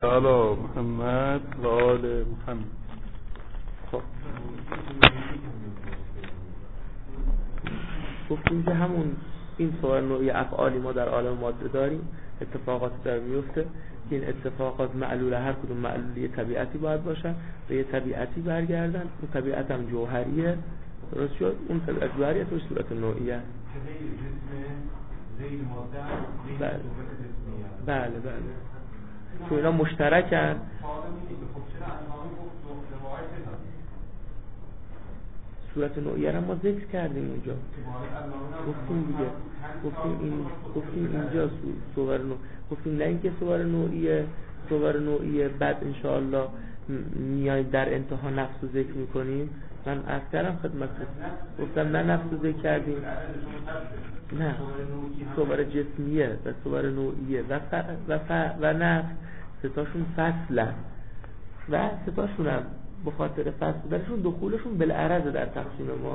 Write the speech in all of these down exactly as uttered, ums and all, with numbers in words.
علی محمد و آل محمد. خب گفتیم که همون این صور نوعی افعالی ما در عالم ماده داریم، اتفاقاتی در میفته که این اتفاقات معلول هر کدوم معلولی طبیعتی باید باشن، به یه طبیعتی برگردن. اون طبیعت هم جوهریه، درست شد؟ اون طبیعت جوهریه توش صورت نوعیه. بله بله بله تو اینا مشترکن. صورت نوعیه را ما ذکر کردیم اونجا، گفتیم دیگه، گفتیم این گفتیم اینجا صور نوع، گفتیم نه اینکه صور نوعیه صور نوعیه بعد انشاءالله میایم در انتها نفس رو ذکر میکنیم. من عرض کردم خدمتتون، گفتم نه نفس رو ذکر کردیم، نه صور جسمیه و صور نوعیه و ف... و, ف... و نفس ستاشون فصلن و ستاشون هم بخاطر فصل بودنشون دخولشون بالعرض در تقسیم ما.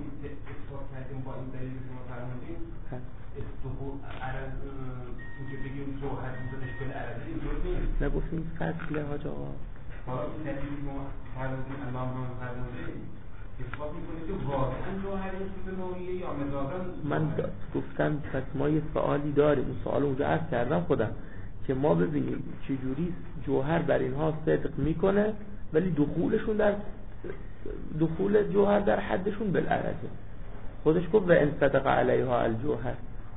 نگفتیم فصله حاج آقا، من گفتم پس ما یه سوالی داریم، اون سوال اونجا عرض کردم خودم که ما ببینیم چجوری جوهر بر اینها صدق میکنه ولی دخولشون در دخول جوهر در حدشون بالعرضه. خودش گفت و ان صدق علیها الجوهر،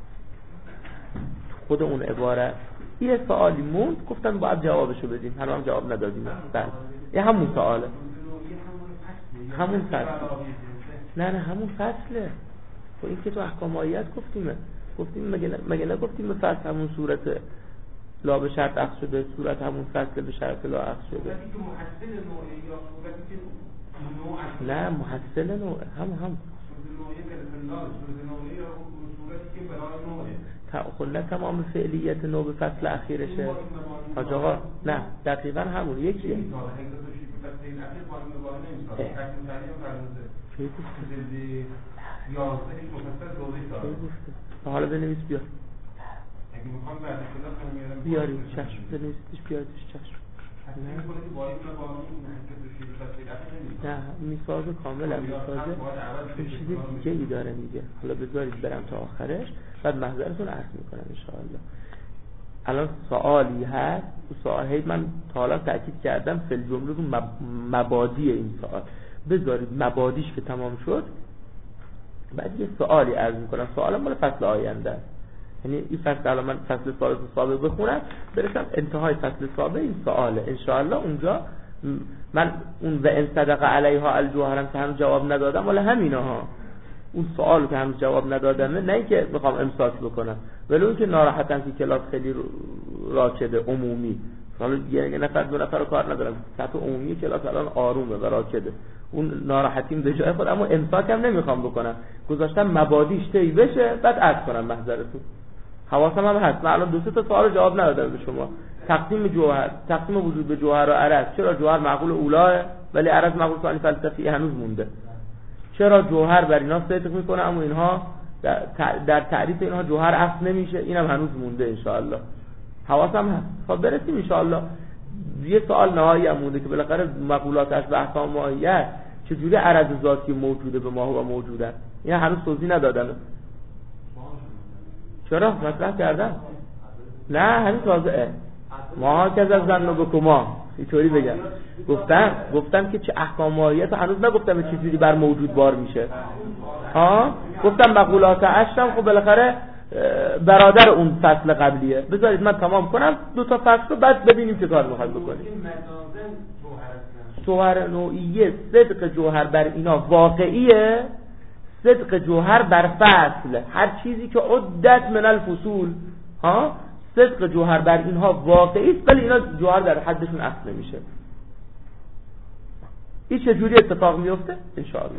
خود اون عبارت یه سوالی موند، گفتن باید جوابشو بدیم، هنوز هم جواب ندادیم. بله یه همون سواله، همون فصل، نه نه همون فصله. خب این که تو احکام آیت گفتیمه، گفتیم مگه نه مگه نگفتیم فصل همون صورت لا به شرط عقد شده، صورت همون فصل به شرط لا عقد شده. نه محصل نوع هم هم خلا تمام فعلیت نوع به فصل اخیرشه حاج آقا. نه دقیقا همون یکیه. چه گفته؟ حالا بنویس بیا بیاریم چشم، بنویسیش بیاریدش چشم. نه میساز کامل هم میسازه، این چیز دیگه ای داره میگه. حالا بذارید برم تا آخرش بعد محضرتون عرض میکنم انشاءالله. الان سوالی هست، سوال هید من تا حالا تأکید کردم فی الجمله رو مبادی این سوال، بذارید مبادیش که تمام شد بعد یه سوالی عرض میکنم. سوالم مال فصل آینده است، یعنی این فصل الان من فصل ثالث و سابق بخونم برسم انتهای فصل سابق این سواله انشاءالله. اونجا من اون و ان صدق علیها الجوهرم که هنوز جواب ندادم ولی همینا ها، اون سوال که هنوز جواب ندادم، نه اینکه بخوام امساک بکنم ولی اون که ناراحتم که کلاس خیلی راکده عمومی، حالا یه نفر دو نفر رو کار ندارم، سطح عمومی کلاس الان آرومه و راکده، اون ناراحتیم به جای خود، اما امساک هم نمیخوام بکنم، گذاشتم مبادیش طی بشه بعد عرض کنم محضرتون. حواسم هم هست، من الان دو سه تا سوال جواب ندادم به شما. تقسیم جوهر، تقسیم وجود به جوهر و عرض، چرا جوهر معقول اولاه ولی عرض معقول ثانی فلسفی هنوز مونده؟ چرا جوهر بر اینا صدق میکنه اما اینها در تعریف اینها جوهر اصل نمیشه؟ اینم هنوز مونده انشاءالله. حواسم هست. خب برسیم انشاءالله. یه سوال نهایی هم مونده که بالاخره مقولاتش به احکام ماهیت چجوری عرض ذاتی موجوده به ما و موجوده، این هنوز توضیح ندادم. چرا مطرح کردم؟ نه همین تازه ما که از زن و بکما اینطوری بگم، گفتم گفتم که چه احکام ماهیت هنوز نگفتم چجوری بر موجود بار میشه. ها گفتم مقولات عشرم خب بالاخره برادر اون فصل قبلیه. بذارید من تمام کنم دو تا فصل رو بعد ببینیم چه کار میخوایم بکنیم. صور نوعیه صدق جوهر بر اینا واقعیه، صدق جوهر بر فصل هر چیزی که عدت من الفصول، ها صدق جوهر بر اینها واقعی است ولی اینا جوهر در حدشون اصل نمیشه. این چجوری اتفاق میفته؟ انشاءالله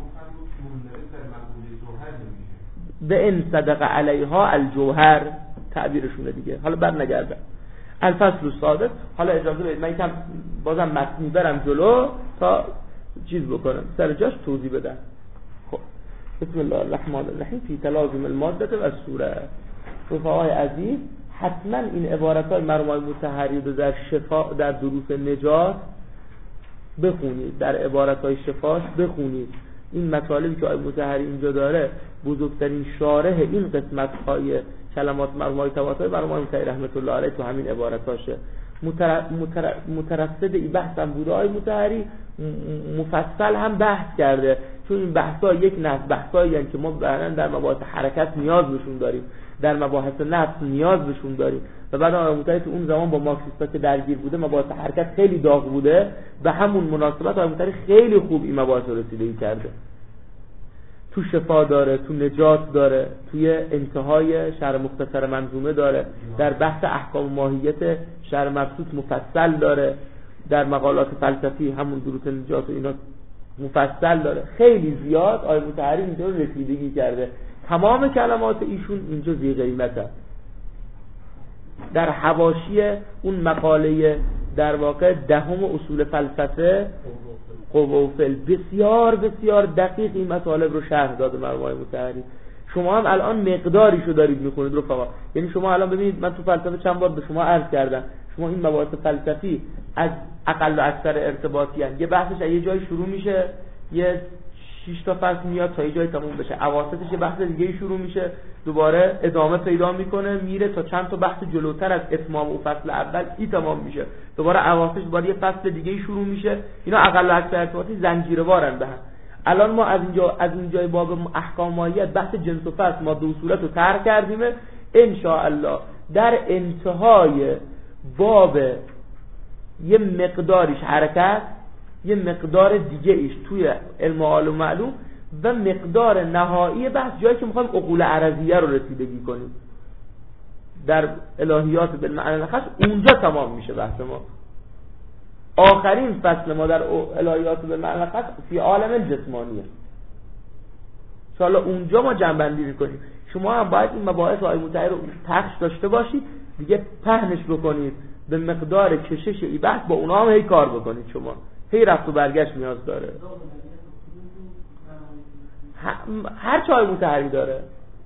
به ان صدق علیها الجوهر تعبیرشونه دیگه. حالا بر نگردم الفصل السادس. حالا اجازه بدید من یکم بازم متنی برم جلو تا چیز بکنم سر جاش توضیح بدم. خب بسم الله الرحمن الرحیم. فی تلازم الماده و الصوره. رفقای عزیز حتما این عبارت‌های مرحوم آقای مطهری رو در شفا در دروس نجات بخونید، در عبارت‌های شفاش بخونید. این مطالبی که آقای مطهری اینجا داره بزرگترین شارح این قسمت‌های کلمات مرحوم آقای طباطبایی مرحوم آقای مطهری رحمت الله علیه تو همین عبارتاشه. متر... متر... مترصد این بحث هم بوده. آقای مطهری مفصل هم بحث کرده، چون این بحث‌ها یک نفس بحثایی هستند که ما بعداً در مباحث حرکت نیاز بهشون داریم، در مباحث نفس نیاز بهشون داریم. و بعد آقای مطهری تو اون زمان با مارکسیستا که درگیر بوده مباحث حرکت خیلی داغ بوده، به همون مناسبت آقای مطهری خیلی خوب این مباحث رو رسیدگی کرده. تو شفا داره، تو نجات داره، توی انتهای شرح مختصر منظومه داره، در بحث احکام ماهیت شرح مبسوط مفصل داره، در مقالات فلسفی همون دروس نجات و اینا مفصل داره. خیلی زیاد آقای مطهری اینجا رو رسیدگی کرده. تمام کلمات ایشون اینجا ذی قیمته. در حواشی اون مقاله در واقع دهم اصول فلسفه قوافل بسیار بسیار دقیق این مطالب رو شرح داده مرحوم آقای مطهری. شما هم الان مقداریشو دارید میخونید رفقا، یعنی شما الان ببینید من تو فلسفه چند بار به شما عرض کردم، شما این مباحث فلسفی از اقل و اکثر ارتباطی هست. یه بحثش از یه جای شروع میشه، یه شش تا فصل میاد تا یه جای تموم بشه، اواسطش یه بحث دیگه شروع میشه، دوباره ادامه پیدا میکنه میره تا چند تا بحث جلوتر از اتمام اون فصل اول این تمام میشه، دوباره اواسطش دوباره یه فصل دیگه شروع میشه. اینا اقل و اکثر ارتباطی زنجیروارن به هم. الان ما از اینجا از اینجای باب احکام ماهیت بحث جنس و فصل ما دو صورت رو ترک کردیم. ان شاء الله در انتهای باب یه مقداریش حرکت، یه مقدار دیگه ایش توی علم معلوم معلوم و مقدار نهایی بحث جایی که میخوایم عقول عرضیه رو رسیدگی کنیم در الهیات بالمعنی الخاص، اونجا تمام میشه بحث ما. آخرین فصل ما در الهیات بالمعنی الخاص فی عالم الجسمانیه. انشاءالله اونجا ما جنبندی میکنیم. شما هم باید این مباحث آقای مطهری رو پخش داشته باشید دیگه، پهنش بکنید به مقدار کشش ای بحث، با اونا هم هی کار بکنید. شما هی رفت و برگشت نیاز داره. هر چه آقای مطهری داره.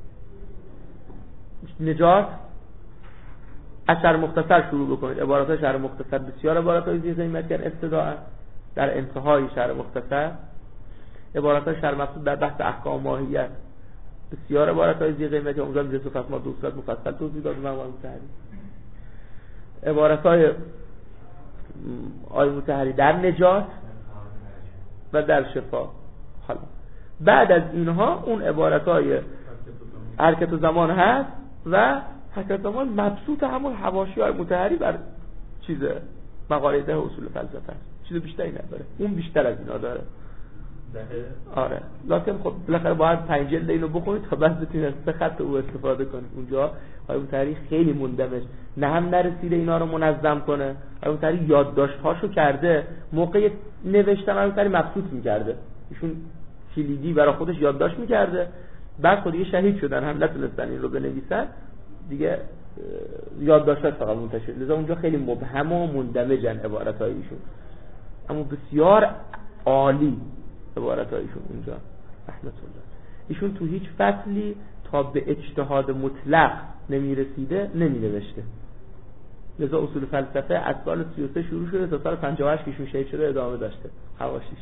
نجات از شرح مختصر شروع بکنید. عبارات شرح مختصر بسیار عبارات ذی قیمت کردن ابتداء در انتهای شرح مختصر. عبارات شرح مبسوط در بحث احکام ماهیت بسیار عبارات ذی قیمت، اونجا میشه صفات ما دو صورت مفصل توضیح داد مرحوم مطهری. عباراتای آقای مطهری در نجات و در شفا. حالا بعد از اینها اون عبارتای حرکت و زمان هست و حرکت زمان مبسوط همون حواشی های مطهری بر چیزه مقاله ده اصول فلسفه است، چیز بیشتری نداره، اون بیشتر از اینا داره. آره لکن خب بالاخره باید پنج جلد اینو بخونید تا بعد بتونید از سه خط او استفاده کنید. اونجا آقای مطهری خیلی موندمش، نه هم نرسیده اینا رو منظم کنه. آقای مطهری یادداشت‌هاشو کرده، موقع نوشتن آقای مطهری مبسوط می‌کرده، ایشون کلیدی برای خودش یادداشت می‌کرده، بعد خود دیگه شهید شدن هم نتونستن این رو بنویسن دیگه، یادداشت‌ها فقط منتشر، لذا اونجا خیلی مبهم و مندمجن عبارت‌های ایشون، اما بسیار عالی عبارت‌هایشون اونجا رحمت الله. ایشون تو هیچ فصلی تا به اجتهاد مطلق نمیرسیده نمینوشته، لذا اصول فلسفه از سال سی و سه شروع شده تا سال پنجاه و هشت که ایشون شهید شده ادامه داشته حواشیش.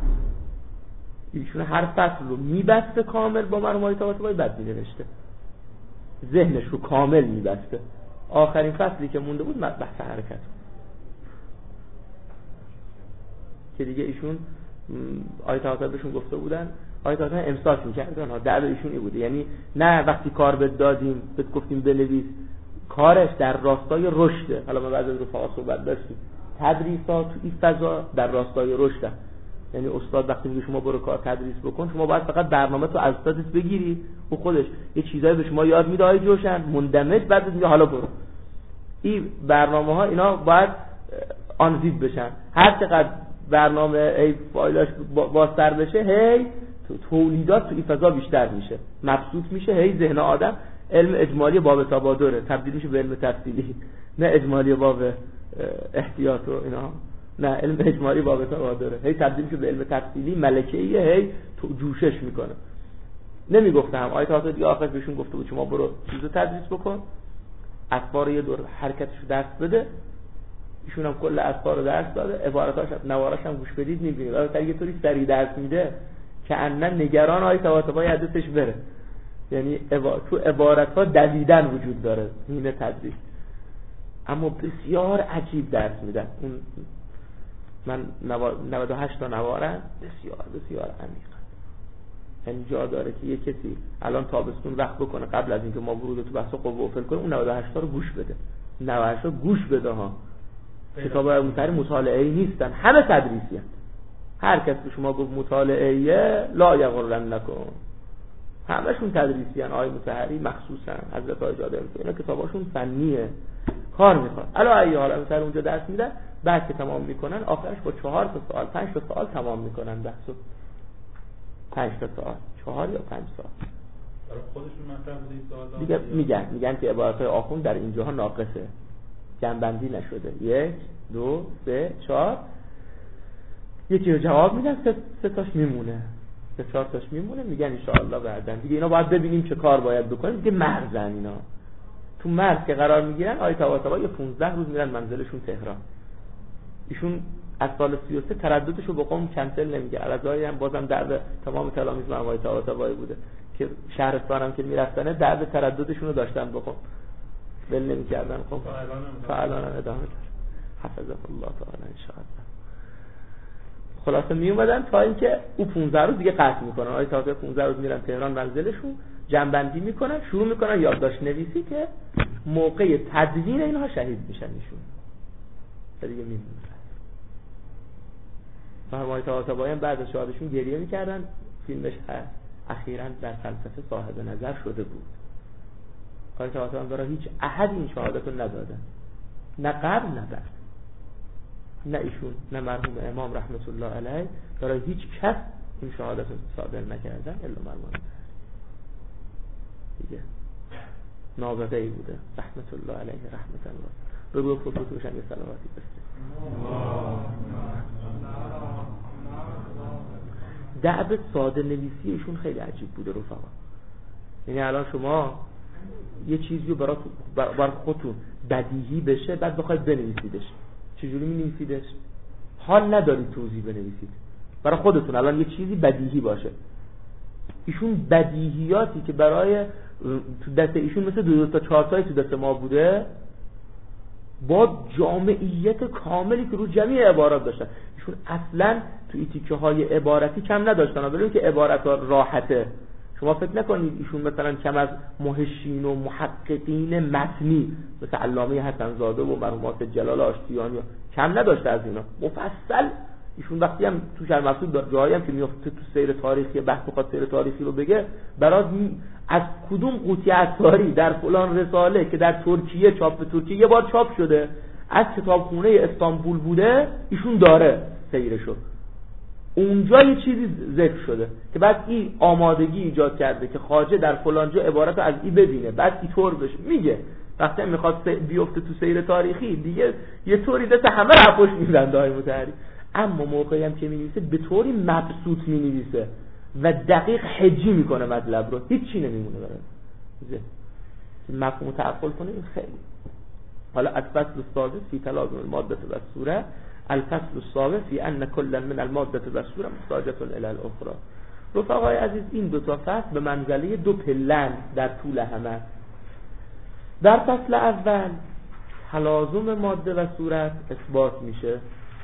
ایشون هر فصل رو میبسته کامل با مرحوم آقای طباطبایی، بعد مینوشته، ذهنش رو کامل میبسته. آخرین فصلی که مونده بود بحث حرکت که دیگه ایشون آقای طباطبایی بهشون گفته بودن، آقای طباطبایی امساک میکردن ها، دعوا ایشون این بوده، یعنی نه وقتی کار بهت دادیم بهت گفتیم بنویس، کارش در راستای رشده. حالا ما بعد از رفقا صحبت داشتیم، تدریسات تو این فضا در راستای رشده، یعنی استاد وقتی میگه شما برو کار تدریس بکن، شما باید فقط برنامه تو از استادت بگیری و خودش یه چیزایی به شما یاد میده، های جوشن مندمج، بعد میگه حالا برو. این برنامه ها اینا باید آنزید بشن، هر چقدر برنامه ای فایلاش بازتر بشه هی تولیدات تو این فضا بیشتر میشه، مبسوط میشه، هی ذهن آدم علم اجمالی باب تبادره تبدیل میشه به علم تفصیلی، نه اجمالی باب احتیاط و اینا، نه علم اجمالی باب تبادره، هی تبدیل میشه به علم تفصیلی ملکه‌ایه، هی تو جوشش میکنه. نمیگفتم آیت ها دیگه آخر بهشون گفته بود شما برو چیزو تدریس بکن، اسفار یه دور حرکتشو درس بده، ایشون هم کل اسفار رو درس داده، عباراتاش نواراش هم گوش بدید میبینید البته یه طوری سریع درس میده که انا نگران آی طباطبایی حدثش بره، یعنی عبارت تو عبارت‌ها دویدن وجود داره این تدریس، اما بسیار عجیب درس میدن. اون من نود و هشت تا نوارن بسیار بسیار عمیقه، یعنی جا داره که یه کسی الان تابستون وقت بکنه قبل از اینکه ما ورود تو بحث قوه و فعل کنیم اون نود و هشت تا رو گوش بده، نود و هشت تا گوش بده ها. کتاب مطالعه مطالعه‌ای نیستن، همه تدریسی هست. هر کس به شما گفت مطالعه‌ایه لا یغرن نکن، همشون تدریسی هستن. آقای مطهری مخصوصا حضرت آقای جاده اینا کتاباشون فنیه، کار میخواد. الا ای حالا مثلا اونجا درس میدن، بعد که تمام میکنن آخرش با چهار تا سوال پنج تا سوال تمام میکنن بحثو. پنج تا سوال، چهار یا پنج سوال. برای خودشون مطرح بوده این سوال دیگه میگن میگن که عبارت‌های آخوند در اینجاها ناقصه، جنبندی نشده. یک، دو، سه، چهار. یکی رو جواب میدن، سه, سه تاش میمونه، سه چهار تاش میمونه، میگن ان شاء الله بعدن دیگه اینا باید ببینیم چه کار باید بکنیم. دیگه مرزن اینا. تو مرز که قرار میگیرن آیه طباطبایی پانزده روز میرن منزلشون تهران. ایشون از سال سی و سه ترددشو با قوم کنسل نمیگه. الازایی هم بازم درد تمام تلامید من آیه طباطبایی بوده که شهرستان هم که میرفتن درد ترددشون رو داشتن با قوم، ول نمی‌کردن قوم. تا الان هم ادامه داره. حفظه الله تعالی ان شاء الله. خلاصه می اومدن تا اینکه او پانزده روز دیگه قطع میکنن. آیه طباطبایی پانزده روز میرن تهران منزلشون، جنبندی میکنن، شروع میکنن یادداشت نویسی که موقع تدوین اینها شهید میشن ایشون. دیگه میمونن. فرمای طباطبایی بعد از شهادتشون گریه میکردن، فیلمش هست. اخیراً در فلسفه صاحب نظر شده بود. آیه طباطبایی برای هیچ احد این شهادت رو ندادن، نه قبل نه بعد، نه ایشون نه مرحوم امام رحمت الله علیه برای هیچ کس این شهادت رو صادر نکردن الا مرحوم دیگه. نابغه ای بوده رحمت الله علیه رحمت الله. به روح خطوطش هم یه صلواتی بسته. دعب ساده نویسی ایشون خیلی عجیب بوده رفقا. یعنی الان شما یه چیزی رو برای برای خودتون بدیهی بشه بعد بخواید بنویسیدش، چجوری می‌نویسیدش؟ حال ندارید توضیح بنویسید. برای خودتون الان یه چیزی بدیهی باشه، ایشون بدیهیاتی که برای تو دست ایشون مثل دو, دو تا چهار تایی تو دست ما بوده با جامعیت کاملی که رو جمعی عبارات داشتن. ایشون اصلا تو تیکه های عبارتی کم نداشتن، ولی که عبارت راحته. شما فکر نکنید ایشون مثلا کم از محشین و محققین متنی مثل علامه حسن زاده و مرحومات جلال آشتیانی کم نداشته از اینا. مفصل ایشون وقتی هم تو شرح مقصود داره جایی هم که میفته تو سیر تاریخی بحث بخواد سیر تاریخی رو بگه، برای از کدوم قوطی عطاری در فلان رساله که در ترکیه چاپ ترکیه یه بار چاپ شده از کتابخونه استانبول بوده ایشون داره سیرشو، اونجا یه چیزی ذکر شده که بعد این آمادگی ایجاد کرده که خواجه در فلان جا عبارت از این ببینه بعد اینطور بشه میگه. وقتی میخواد بیفته تو سیر تاریخی دیگه یه طوری دست همه رفوش میزن دای متحری، اما موقعی هم که مینویسه به طوری مبسوط مینویسه و دقیق حجی میکنه مطلب رو، هیچ چی نمیمونه برای مفهوم تعقل کنه. این خیلی حالا از فصل السادس فی تلازم الماده و الصوره، الفصل السابع فی ان کل من الماده و الصوره محتاجه الی الاخرى. رفقای عزیز این دو تا فصل به منزله دو پلن در طول همه. در فصل اول تلازم ماده و صورت اثبات میشه.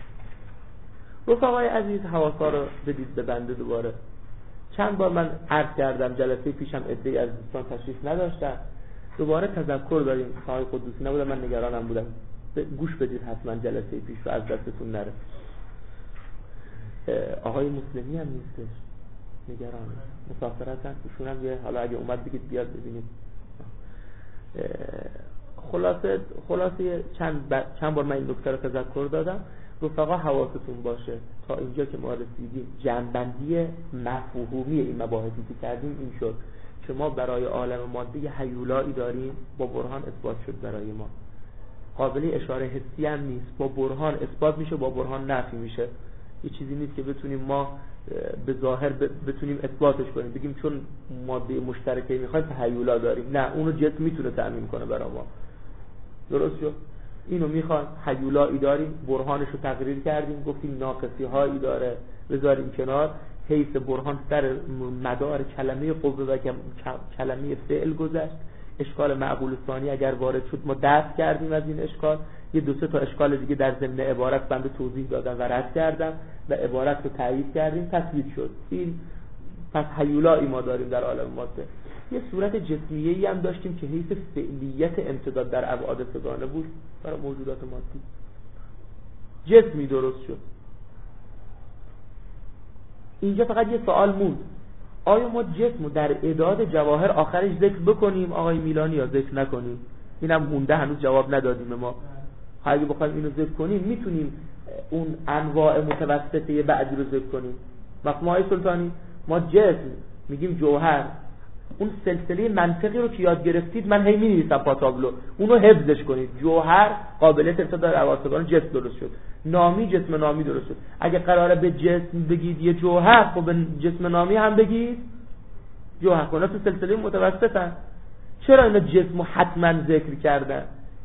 رفقای عزیز حواسا رو بدید به بنده. دوباره چند بار من عرض کردم جلسه پیشم عده‌ای از دوستان تشریف نداشتن، دوباره تذکر داریم. آقای قدوسی نبودن، من نگرانم بودم، گوش بدید حتما جلسه پیش رو از دستتون نره. آقای مسلمی هم نیستش، نگرانه، مسافر هستن ایشون هم یه حالا اگه اومد بگید بیاد ببینید. خلاصه خلاصه چند ب... چند بار من این نکته رو تذکر دادم. رفقا حواستون باشه تا اینجا که ما رسیدیم جنبندی مفهومی این مباحثی که کردیم این شد که ما برای عالم ماده یه هیولایی داریم، با برهان اثبات شد برای ما، قابل اشاره حسی هم نیست، با برهان اثبات میشه با برهان نفی میشه. یه چیزی نیست که بتونیم ما به ظاهر بتونیم اثباتش کنیم بگیم چون ماده مشترکه میخوایم تهیولا داریم، نه، اونو جسم میتونه تأمین کنه برای ما. درست شد؟ اینو میخوان هیولایی داریم، برهانش رو تقریر کردیم، گفتیم ناقصی هایی داره، بذاریم کنار. حیث برهان در مدار کلمه قوه و کلمه فعل گذشت. اشکال معقول ثانی اگر وارد شد ما دست کردیم از این اشکال. یه دو سه تا اشکال دیگه در ضمن عبارت بنده توضیح دادم و رد کردم و عبارت رو تایید کردیم، تثبیت شد. این پس هیولایی ما داریم در عالم ماده. یه صورت جسمیه‌ای هم داشتیم که حیث فعلیت امتداد در ابعاد سگانه بود برای موجودات مادی. جسمی درست شد. اینجا فقط یه سوال موند، آیا ما جسم رو در اعداد جواهر آخرش ذکر بکنیم آقای میلانی یا ذکر نکنیم؟ اینم مونده، هنوز جواب ندادیم ما. اگه بخوایم اینو ذکر کنیم میتونیم اون انواع متوسطه بعدی رو ذکر کنیم. مفهوم آقای سلطانی؟ ما جسم میگیم جوهر، اون سلسله منطقی رو که یاد گرفتید من هی می‌نویسم پا تابلو، اونو حفظش کنید. جوهر قابلیت ارتباط در اواسطگان جسم درست شد، نامی جسم نامی درست شد. اگه قراره به جسم بگید یه جوهر، خب به جسم نامی هم بگید جوهر. کنه تو سلسله متوسطن. چرا اینا جسمو حتما ذکر کردن؟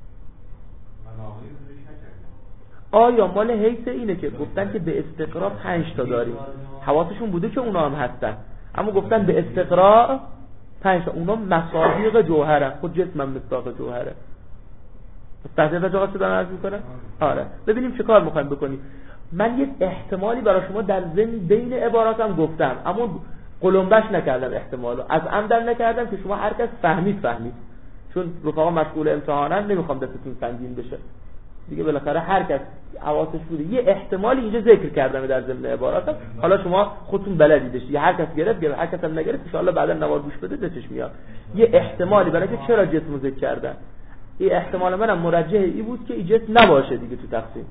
آیا مال حیث اینه که گفتن که به استقراء پنج تا داریم، حواسشون بوده که اونا هم هستن، اما گفتن به استقراء پنج تا، اونا مصادیق جوهرن. خود جسم هم مصداق جوهره. تحضیر جاقا شدن عرض میکنه؟ آره. ببینیم چه کار میخوایم بکنیم. من یک احتمالی برای شما در ضمن بین عباراتم گفتم، اما قلمبش نکردم احتمالو، از عمد نکردم که شما هر کس فهمید فهمید، چون رفقا مشغول امتحانن، نمیخوام دستتون سنگین بشه دیگه. بالاخره هر کس حواسش بوده. یه احتمالی اینجا ذکر کردم در ضمن عباراتم، حالا شما خودتون بلدیدش. یه هر کس گرفت گرفت، هر کس هم نگرفت ان شاء الله بعدا نوار گوش بده دستش میاد. یه احتمالی برای که چرا جسمو ذکر کردن. این احتمال منم مرجح ای بود که این جسم نباشه دیگه تو تقسیم.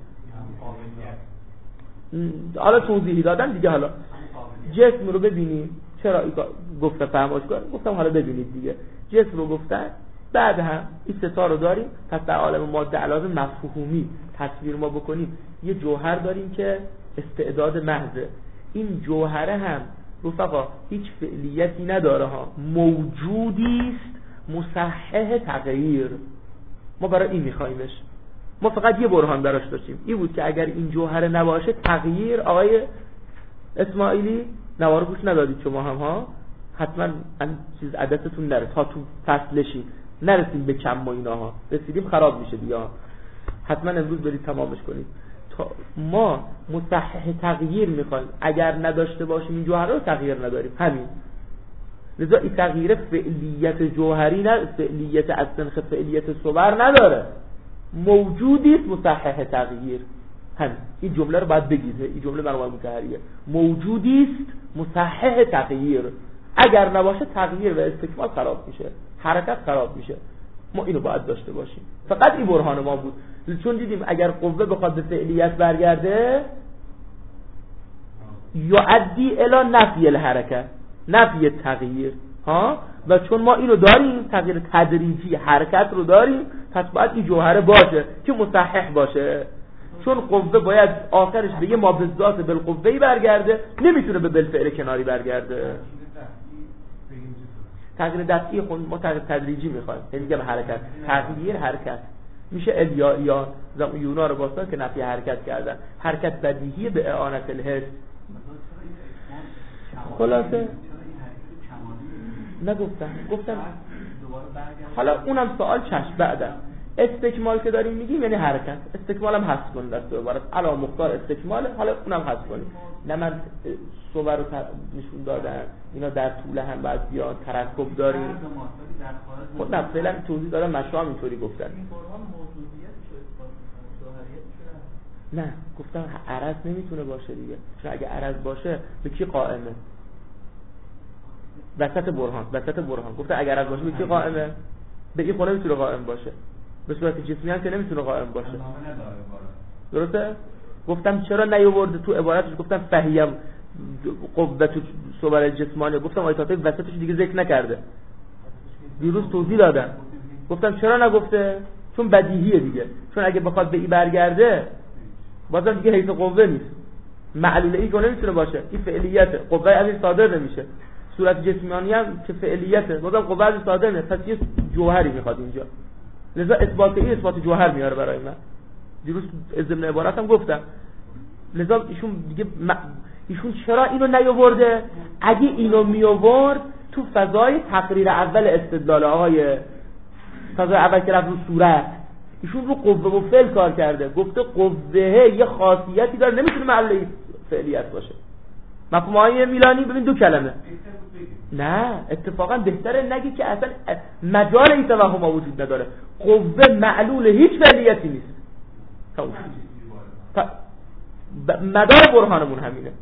حالا توضیحی دادم دیگه. حالا جسم رو ببینیم. چرا گفتم فهمش کن؟ گفتم حالا ببینید دیگه. جسم رو گفتن، بعد هم این ستا رو داریم. پس در عالم ماده علاوه مفهومی تصویر ما بکنیم، یه جوهر داریم که استعداد محضه. این جوهره هم رفقا هیچ فعلیتی نداره ها، موجودی است مصحح تغییر. ما برای این میخوایمش. ما فقط یه برهان براش داشتیم، این بود که اگر این جوهره نباشه تغییر. آقای اسماعیلی نوار گوش ندادید شما هم ها؟ حتما این چیز عددتون نره تا تو فصلشی نرسیم به کم و اینا ها، رسیدیم خراب میشه دیگه. حتما امروز برید تمامش کنید. ما مصحح تغییر میخوایم، اگر نداشته باشیم این جوهره رو تغییر نداریم، همین. لذا این تغییر فعلیت جوهری نه، فعلیت از سنخ فعلیت صور نداره، موجودی است مصحح تغییر. همین این جمله رو باید بگید. این جمله مرموم متحریه، موجودی است مصحح تغییر. اگر نباشه تغییر و استکمال خراب میشه، حرکت خراب میشه. ما اینو باید داشته باشیم. فقط این برهان ما بود، چون دیدیم اگر قوه بخواد به فعلیت برگرده یؤدی الی نفی الحرکت، نفی تغییر ها. و چون ما اینو داریم، تغییر تدریجی حرکت رو داریم، پس باید این جوهره باشه که مصحح باشه. چون قوه باید آخرش به یه ما بالذات بالقوه‌ای برگرده، نمیتونه به بالفعل کناری برگرده. تغییر دفعی خود ما تغییر تدریجی میخوایم، یعنی دیگه به حرکت. تغییر حرکت میشه الیایا یونا رو باستان که نفی حرکت کردن. حرکت بدیهی به اعانت الحس. خلاصه نگفتم گفتم حالا اونم سوال چشم بعدم. استکمال که داریم میگیم یعنی حرکت. استکمال هم حذف کنید دست عبارت علا مختار استکمال، حالا اونم حذف کنید. نه من صور رو نشون دادن اینا در طول هم بعد بیان ترکب داریم. خود نه فعلا توضیح دارم، مشروع هم اینطوری گفتن. نه گفتم عرض نمیتونه باشه دیگه، چون اگه عرض باشه به کی قائمه؟ وسط برهان. وسط برهان گفتم اگر عرض باشه به کی قائمه؟ به این خونه میتونه قائم باشه، به صورت جسمی هم که نمیتونه قائم باشه. درسته؟ گفتم چرا نیاورده تو عبارتش؟ گفتم فهیم قوت صور جسمانی، گفتم آیاتای وسطش دیگه ذکر نکرده. دیروز توضیح دادم گفتم چرا نگفته؟ چون بدیهیه دیگه، چون اگه بخواد به این برگرده بازم دیگه حیث قوه نیست، معلول ای که نمیتونه باشه. این فعلیته، قوه از این صادر نمیشه. صورت جسمانی هم که فعلیته، بازم قوه از این صادر نمیشه. پس یه جوهری میخواد اینجا. لذا اثبات این اثبات جوهر میاره برای من. دیروز ضمن عبارتم گفتم لذا ایشون دیگه م... ایشون چرا اینو نیاورده؟ اگه اینو میآورد تو فضای تقریر اول استدلال آقای فضای اول که رفت رو صورت، ایشون رو قوه و فعل کار کرده، گفته قوه یه خاصیتی داره نمیتونه محل فعلیت باشه. مفهوم آقای میلانی ببین دو کلمه. نه اتفاقا بهتره نگی که اصلا مجال این توهم وجود نداره. قوه معلول هیچ فعلیتی نیست. مدار برهانمون همینه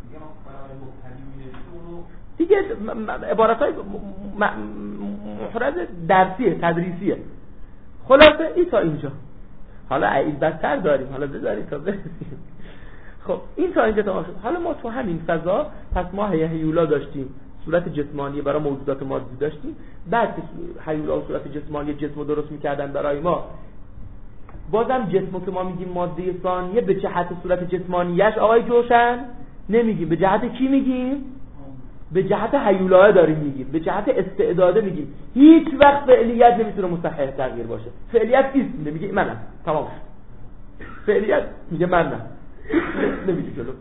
دیگه. عبارت های محرز درسیه تدریسیه. خلاصه این تا اینجا. حالا عید بدتر داریم، حالا بذاریم تا برسیم. خب این تا اینجا تمام شد. حالا ما تو همین فضا پس ما هیولا داشتیم، صورت جسمانی برای موجودات مادی داشتیم. بعد که هیولا و صورت جسمانی جسم درست میکردن برای ما، بازم جسمو که ما میگیم ماده ثانیه به جهت صورت جسمانیش آقای جوشن نمیگیم. به جهت کی میگیم؟ به جهت هیولاه داریم میگیم، به جهت استعداده میگیم. هیچ وقت فعلیت نمیتونه مستحق تغییر باشه. فعلیت ایست میده میگه منم، تمام شد. فعلیت میگه منم، نمیگه جلو.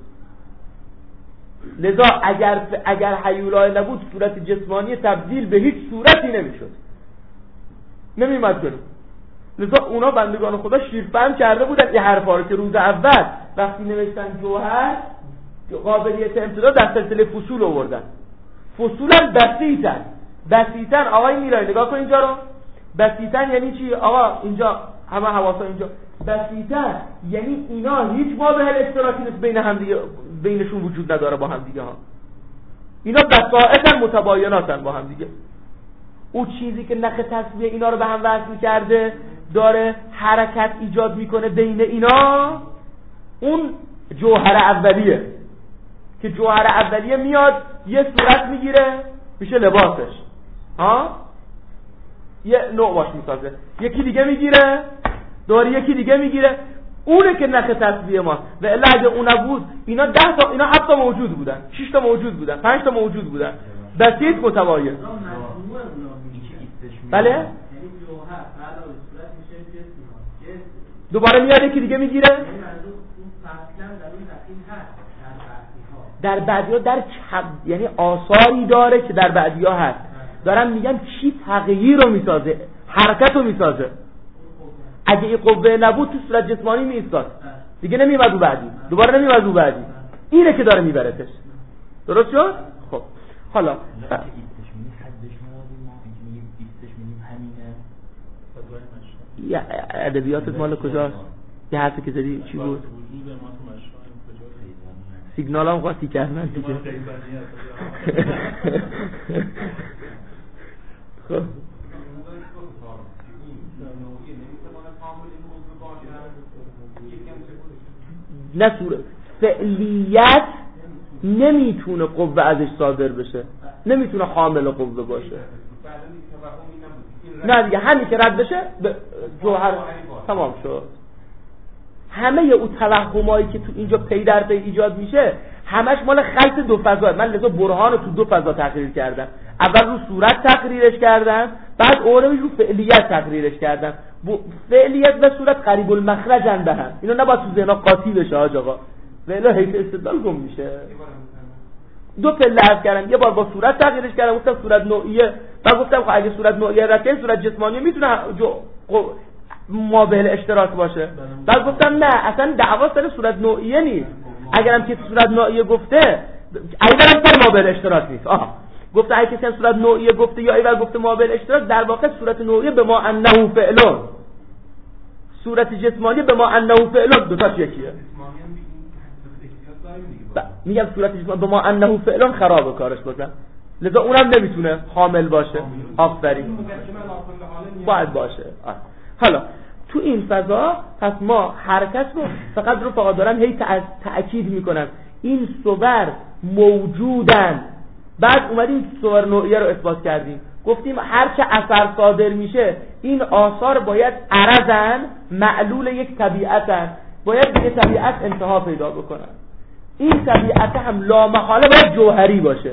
لذا اگر اگر هیولاه نبود صورت جسمانی تبدیل به هیچ صورتی نمیشد، نمیمد جلو. لذا اونا بندگان خدا شیرفهم کرده بودن این حرفا رو که روز اول وقتی نوشتن جوهر قابلیت امتداد در سلسله فصول آوردن. فصولن بسیطن. بسیطن آقای میرایی نگاه کن اینجا رو. بسیطن یعنی چی؟ آقا اینجا همه حواسا اینجا. بسیطن یعنی اینا هیچ ما به اشتراکی نیست بین هم دیگه، بینشون وجود نداره با هم دیگه ها. اینا بسائطن متبایناتن با هم دیگه. او چیزی که نخ تسویه اینا رو به هم وصل کرده داره حرکت ایجاد میکنه بین اینا، اون جوهر اولیه که جوهر اولیه میاد یه صورت میگیره میشه لباسش ها، یه نوع باش میسازه، یکی دیگه میگیره داره یکی دیگه میگیره، اونه که نخ تسویه ما. و الا اگه اون نبود اینا ده تا اینا هفت تا موجود بودن، شش تا موجود بودن، پنج تا موجود بودن، بسیط متباین. بله دوباره میاد یکی دیگه میگیره در بعدی‌ها در کم، یعنی آثاری داره که در بعدی‌ها هست. دارم میگم چی تغییر رو میسازه، حرکت رو میسازه. اگه این قوه نبود تو صورت جسمانی میایستاد دیگه، نمیومد رو بعدی، دوباره نمیومد رو بعدی. اینه که داره میبرتش. درست شد؟ خب حالا یا ادبیاتت مال کجاست؟ یه حرفی که زدی چی بود؟ سیگنال هم قاطی کردن دیگه. خب نه صورت فعلیت نمیتونه قوه ازش صادر بشه، نمیتونه حامل قوه باشه. نه دیگه همین که رد بشه جوهر تمام شد. همه اون توهمایی که تو اینجا پی در پی ایجاد میشه همش مال خلط دو فضا. من لذا برهان رو تو دو فضا تقریر کردم. اول رو صورت تقریرش کردم، بعد اونم رو فعلیت تقریرش کردم. فعلیت و صورت قریب المخرجن به هم، اینا نباید تو ذهن‌ها قاطی بشه حاج آقا، ولی حیث استدلال گم میشه. دو پله عرض کردم، یه بار با صورت تغییرش کردم، گفتم صورت نوعیه، بعد گفتم خب اگه صورت نوعیه رد صورت جسمانی میتونه جو مابه اشتراک باشه. بعد گفتم نه اصلا دعوا سر صورت نوعیه نیست، اگرم که صورت نوعیه گفته ایولم سر مابه اشتراک نیست. آها گفته اگه کسی صورت نوعیه گفته یا ایول گفته مابه اشتراک، در واقع صورت نوعیه به ما انه فعلون، صورت جسمانی به ما انه فعلون، دو تا یکیه. میگم صورت جسمانی به ما انه فعلون خراب کارش بودن، لذا اونم نمیتونه حامل باشه. آفرین باید باشه. آه. حالا تو این فضا پس ما حرکت رو فقط رو فقط دارن هی تأکید میکنن این صور موجودن. بعد اومدیم صور نوعیه رو اثبات کردیم، گفتیم هر چه اثر صادر میشه این آثار باید عرضن، معلول یک طبیعتن، باید به طبیعت انتها پیدا بکنن. این طبیعت هم لامحاله باید جوهری باشه.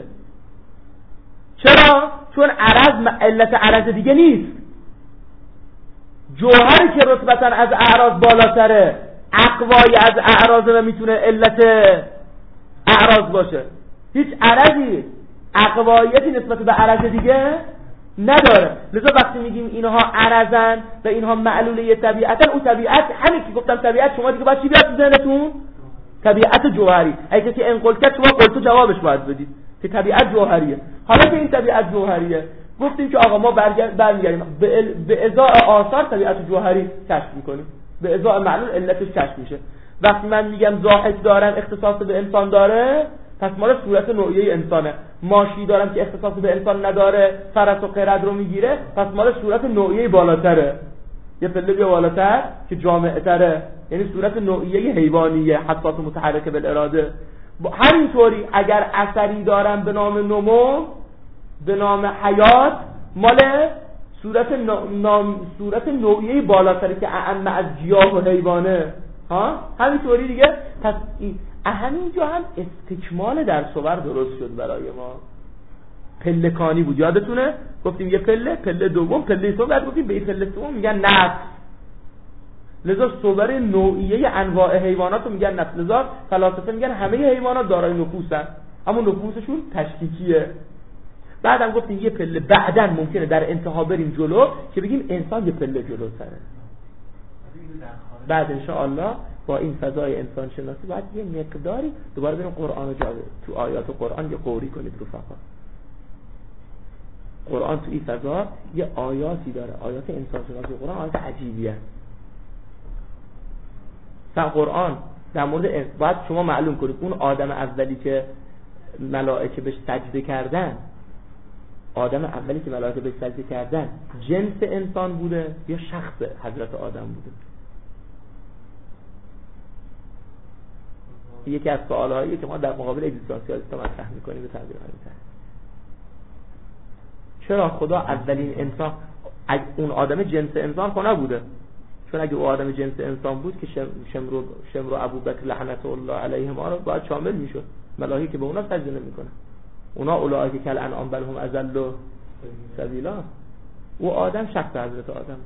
چرا؟ چون عرض علت عرض دیگه نیست، جوهری که رتبتاً از اعراض بالاتره اقوای از اعراض و میتونه علت اعراض باشه. هیچ عرضی اقوایتی نسبت به عرض دیگه نداره. لذا وقتی میگیم اینها عرضن و اینها معلوله طبیعتن، اون طبیعت همین که گفتم طبیعت شما دیگه باید چی بیاد تو ذهنتون؟ طبیعت جوهری. اگه کسی انقل کرد شما قلتو جوابش باید بدید که طبیعت جوهریه. حالا که این طبیعت جوهریه گفتیم که آقا ما برمیگردیم به ازاء آثار طبیعت جوهری کشف میکنیم، به ازاء معلول علتش کشف میشه. وقتی من میگم زاحف دارم اختصاص به انسان داره، پس مال صورت نوعیه انسانه. ماشی دارم که اختصاص به انسان نداره، فرس و قرد رو میگیره، پس مال صورت نوعیه بالاتره، یه پله بیا بالاتر که جامعه تره، یعنی صورت نوعیه حیوانیه حساس و متحرک بالاراده. همینطوری اگر اثری دارم به نام نمو، به نام حیات، مال صورت نام صورت نوعیه بالاتره که اعم از گیاه و حیوانه. ها همینطوری دیگه. پس همینجا هم استکمال در صور درست شد برای ما. پله کانی بود یادتونه؟ گفتیم یه پله، پله دوم، پله سوم، بعد گفتیم به این پله سوم میگن نفس. لذا صور نوعیه انواع حیوانات رو میگن نفس. لذا فلاسفه میگن همه حیوانات دارای نفوسن، همون نفوسشون تشکیکیه. بعدم گفتیم یه پله بعدن ممکنه در انتها بریم جلو که بگیم انسان یه پله جلوتره. بعد انشاءالله با این فضای انسان شناسی باید یه مقداری دوباره بریم قرآن رو جاده تو آیات قرآن یه قوری کنید رفقا. قرآن تو این فضا یه آیاتی داره، آیات انسان شناسی قرآن آیات عجیبیه. مثلا قرآن در مورد باید شما معلوم کنید اون آدم اولی که ملائکه بهش سجده کردن، آدم اولی که ملائکه بهش سجده کردن جنس انسان بوده یا شخص حضرت آدم بوده؟ یکی از سوال‌هایی که ما در مقابل اگزیستانسیالیست مطرح می‌کنیم به تعبیر همین. چرا خدا اولین انسان اون آدم جنس انسان خو نبوده؟ چون اگه اون آدم جنس انسان بود که شمر و شمر و ابوبکر لعنت الله علیهما رو باید شامل میشد. ملائکه که به اونا سجده نمی‌کنن. اونا اولئک کل انعام بل هم اضل سبیلا. او آدم شخص حضرت آدم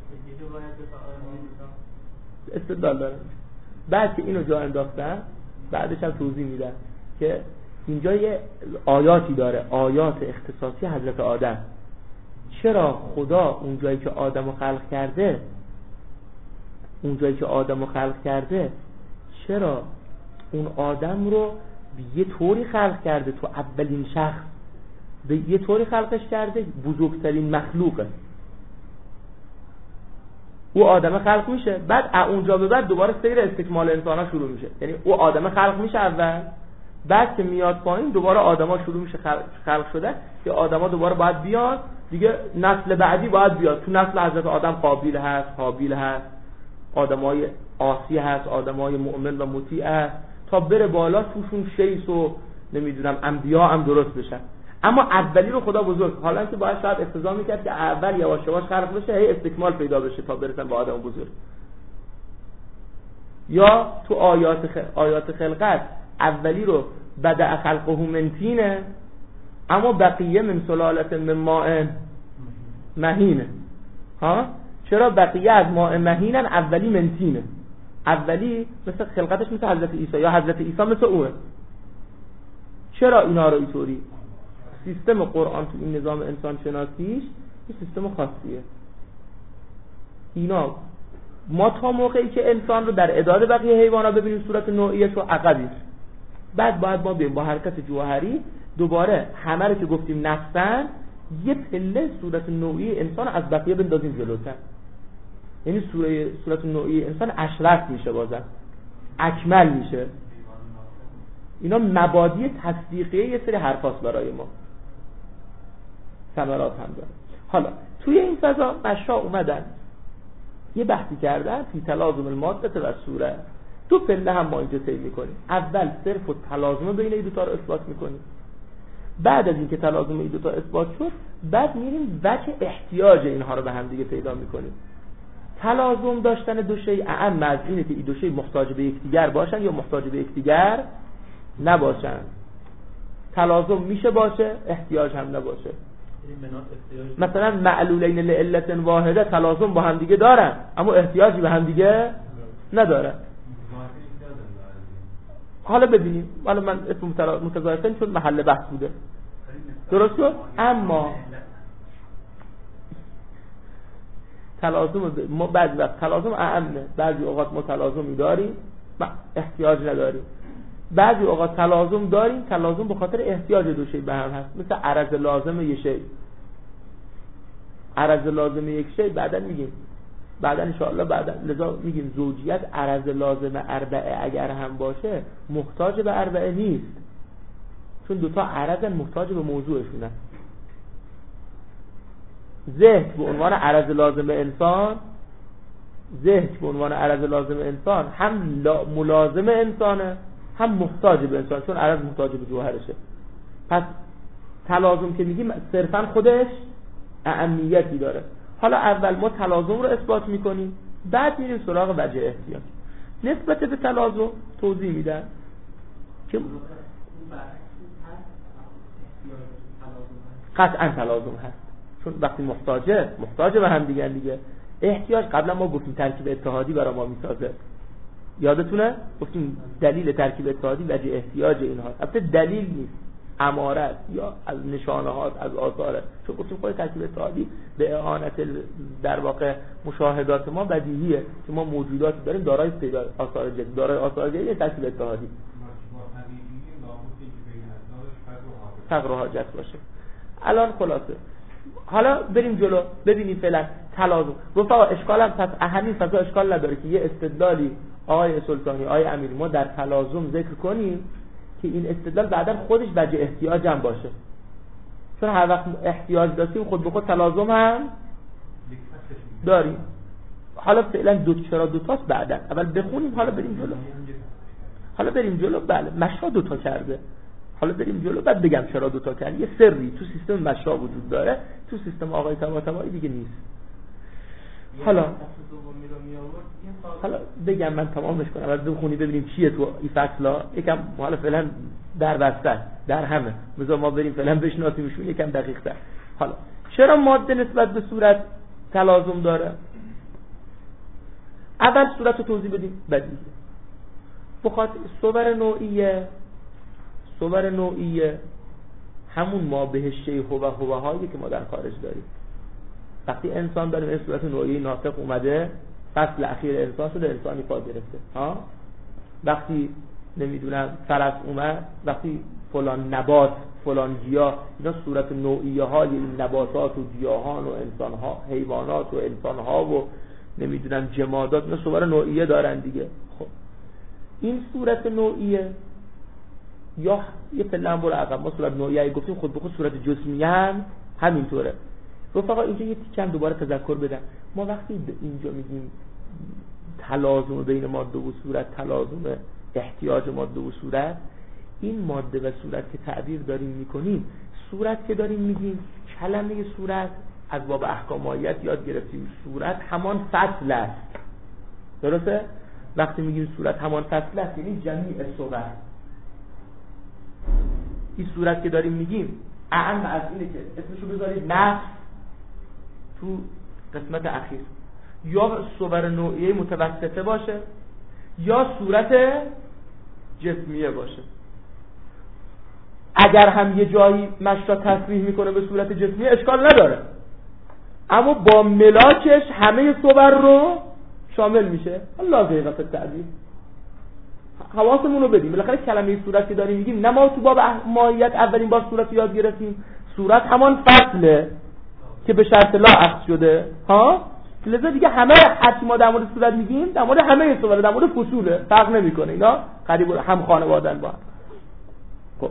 استدلال داره. بعد که اینو جا انداختن بعدش هم توضیح میدن که اینجا یه آیاتی داره، آیات اختصاصی حضرت آدم. چرا خدا اون جایی که آدمو خلق کرده اون جایی که آدمو خلق کرده چرا اون آدم رو به یه طوری خلق کرده، تو اولین شخص به یه طوری خلقش کرده، بزرگترین مخلوقه. او آدم خلق میشه، بعد اونجا به بعد دوباره سیر استکمال انسان ها شروع میشه. یعنی او آدم خلق میشه اول، بعد که میاد پایین دوباره آدم ها شروع میشه خلق, خلق شده که آدم ها دوباره باید بیاد دیگه، نسل بعدی باید بیاد. تو نسل حضرت آدم قابیل هست، حابیل هست، آدم های عاصی هست، آدم های مؤمن و مطیع هست، تا بره بالا توشون شیس و نمیدونم انبیا هم درست بشن. اما اولی رو خدا بزرگ، حالا که باید شاید اقتضا میکرد که اول یواش یواش خلق بشه، هی استکمال پیدا بشه تا برسن به آدم بزرگ. یا تو آیات خ... آیات خلقت اولی رو بدأ خلقه من طینه، اما بقیه من سلالت من ماء مهینه. ها چرا بقیه از ماء مهینن، اولی من طینه؟ اولی مثل خلقتش مثل حضرت عیسی یا حضرت عیسی مثل اوه. چرا اینا رو اینطوری؟ سیستم قرآن تو این نظام انسان شناسیش یه سیستم خاصیه. اینا ما تا موقعی که انسان رو در اعداد بقیه حیوانات ببینیم صورت نوعیش رو عقبیش، بعد باید ما بیم با حرکت جوهری دوباره همه رو که گفتیم نفسن یه پله صورت نوعی انسان از بقیه بندازیم جلوتر. یعنی صورت نوعی انسان اشرف میشه، بازم اکمل میشه. اینا مبادی تصدیقیه یه سری حرفاست برای ما، ثمرات هم داره. حالا توی این فضا مشا اومدن یه بحثی کردن فی تلازم الماده و صوره. تو پله هم ما اینجا طی میکنیم. اول صرف و تلازم بین این دو تا رو اثبات میکنیم. بعد از اینکه تلازم این دو تا اثبات شد، بعد میریم وجه احتیاج اینها رو به هم دیگه پیدا میکنیم. تلازم داشتن دو شیء اعم از اینه که این دو شیء محتاج به یکدیگر باشن یا محتاج به یکدیگر نباشن. تلازم میشه باشه، احتیاج هم نباشه. مثلا معلولین لعلت واحده تلازم با هم دیگه دارن اما احتیاجی به هم دیگه ندارن. حالا ببینیم، حالا من اسم متضایفن چون محل بحث بوده درست شد. اما تلازم ما بعضی وقت تلازم اعمه، بعضی اوقات ما تلازمی داریم احتیاج نداریم، بعضی اوقات تلازم داریم تلازم به خاطر احتیاج دو شی به هم هست، مثل عرض لازم یک شی. عرض لازم یک شی بعداً میگیم، بعداً ان شاء الله بعداً لذا میگیم زوجیت عرض لازم اربعه اگر هم باشه محتاج به اربعه نیست، چون دوتا عرضن محتاج به موضوعشونه. ذهن به عنوان عرض لازم انسان، ذهن به عنوان عرض لازم انسان هم ملازم انسانه هم محتاج به انسان، چون عرض محتاج به جوهرشه. پس تلازم که میگیم صرفا خودش اهمیتی داره. حالا اول ما تلازم رو اثبات میکنیم، بعد میریم سراغ وجه احتیاج. نسبت به تلازم توضیح میدن که قطعا تلازم هست، چون وقتی محتاجه محتاجه به هم دیگه دیگه. احتیاج قبلا ما گفتیم ترکیب اتحادی برای ما میسازه، یادتونه؟ گفتیم دلیل ترکیب اتحادی وجه احتیاج اینها، البته دلیل نیست، امارت یا از نشانهات از آثاره، چون گفتیم خود ترکیب اتحادی به اعانت در واقع مشاهدات ما بدیهیه که ما موجوداتی داریم دارای آثار جدید، دارای آثار جدید ترکیب اتحادی فقر و حاجت باشه. الان خلاصه حالا بریم جلو ببینیم فعلا تلازم. رفقا اشکال هم پس اهمی فضا اشکال نداره که یه استدلالی آقای سلطانی آقای امیری ما در تلازم ذکر کنیم که این استدلال بعدا خودش وجه احتیاج هم باشه، چون هر وقت احتیاج داشتیم خود به خود تلازم هم داریم. حالا فعلا دو چرا دو تاست، بعدا اول بخونیم حالا بریم جلو. حالا بریم جلو. بله مشا دو تا کرده، حالا بریم جلو بعد بگم چرا دو تا کرد. یه سری تو سیستم مشا وجود داره، تو سیستم آقای طباطبایی دیگه نیست. حالا حالا بگم من تمامش کنم بعد بخونی ببینیم چیه تو این فصلا. یکم حالا فعلا در وسط در همه بذار ما بریم فعلا بشناسیمشون یکم دقیق تر. حالا چرا ماده نسبت به صورت تلازم داره؟ اول صورت رو توضیح بدیم بدیهی. بخاطر صور نوعیه، صور نوعیه همون ما بهشته هو هو هایی که ما در خارج داریم. وقتی انسان داریم این صورت نوعی ناطق اومده، فصل اخیر انسان شده، انسانی پا گرفته ها. وقتی نمیدونم فرس اومد، وقتی فلان نبات فلان گیاه، اینا صورت نوعیه های این نباتات و گیاهان و انسان ها، حیوانات و انسان ها و نمیدونم جمادات، اینا صور نوعیه دارن دیگه. خب این صورت نوعیه یا یه فعلا برو عقب، ما صورت نوعیه گفتیم خود به خود صورت جسمیه هم همینطوره. رفقا اینجا یه تیکم دوباره تذکر بدم. ما وقتی اینجا میگیم تلازم بین ماده و صورت، تلازم احتیاج ماده و صورت، این ماده و صورت که تعبیر داریم میکنیم، صورت که داریم میگیم کلمه صورت از باب احکامایت یاد گرفتیم، صورت همان فصل است. درسته؟ وقتی میگیم صورت همان فصل است یعنی جمیع صورت. این صورت که داریم میگیم اعم از اینه که اسمشو بذارید نفس تو قسمت اخیر، یا صور نوعیه متوسطه باشه یا صورت جسمیه باشه. اگر هم یه جایی مشتا تصریح میکنه به صورت جسمیه اشکال نداره، اما با ملاکش همه صور رو شامل میشه. الله حقیقت تعبیر حواسمون رو بدیم. بالاخره کلمه صورت که داریم میگیم، نه ما تو باب ماهیت اولین بار صورت یاد گرفتیم، صورت همان فصله که به شرط لا اخذ شده ها. لذا دیگه همه هرچی ما در مورد صورت میگیم در مورد همه صور، در مورد فصوله، فرق نمیکنه، اینا قریب هم خانوادن با هم. خب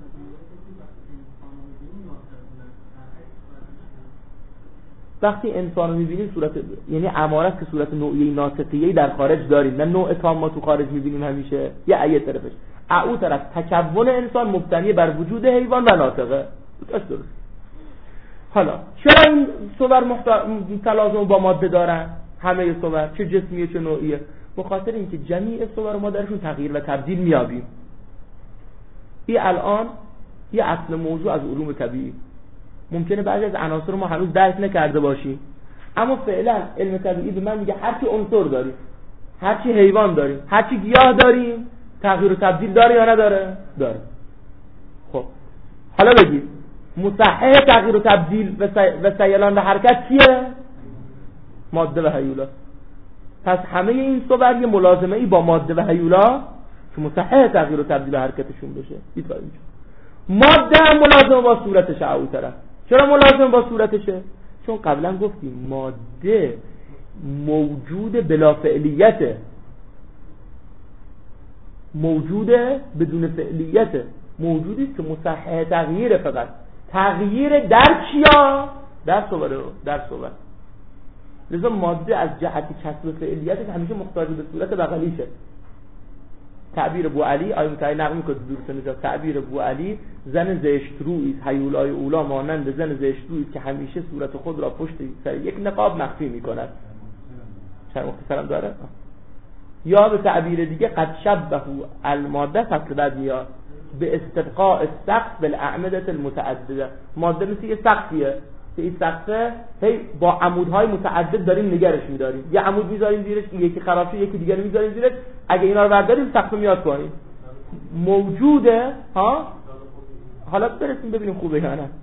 وقتی انسان رو میبینیم صورت یعنی امارت که صورت نوعی ناطقیه در خارج داریم، نه نوع تام ما تو خارج میبینیم همیشه. یه ایه طرفش او طرف تکون انسان مبتنی بر وجود حیوان و ناطقه. درست. حالا چرا این صور محت... تلازم با ماده دارن؟ همه صور چه جسمیه چه نوعیه، به خاطر اینکه جمیع صور ما درشون تغییر و تبدیل میابیم. این الان یه اصل موضوع از علوم طبیعی. ممکنه بعضی از عناصر ما هنوز درک نکرده باشیم، اما فعلا علم طبیعی به من میگه هر چی عنصر داریم، هر چی حیوان داریم، هر چی گیاه داریم تغییر و تبدیل داره یا نداره؟ داره. خب حالا بگید مصحح تغییر و تبدیل و سیلان و حرکت کیه؟ ماده و هیولا. پس همه این صور یه ملازمه ای با ماده و هیولا که مصحح تغییر و تبدیل و حرکتشون بشه. دید اینجا ماده هم ملازمه با صورتشه. اول طرف چرا ملازمه با صورتشه؟ چون قبلا گفتیم ماده موجود بلا فعلیته، موجوده بدون فعلیته، موجودی که مصحح تغییره، فقط تغییر در چیا؟ در صور در صور. لذا ماده از جهت کسب فعلیتش همیشه محتاج به صورت بغلیشه. تعبیر بو علی آیه متعی نقل میکنه دورتون اینجا، تعبیر بو علی زن زشت رویی هیولای اولا مانند زن زشت رویی که همیشه صورت خود را پشت سر یک نقاب مخفی میکند. چرا مختصرم داره؟ یا به تعبیر دیگه قد شبه الماده فصل بعد میاد به استبقاء السقف بالاعمده المتعدده. ماده مثل یه سقفیه که این سقفه هی با عمودهای متعدد داریم نگرش میداریم، یه عمود میذاریم زیرش یکی خراب شه، یکی دیگر میذاریم زیرش، اگه اینا رو برداریم سقف میاد کنیم موجوده. ها حالا برسیم ببینیم خوبه یا نه،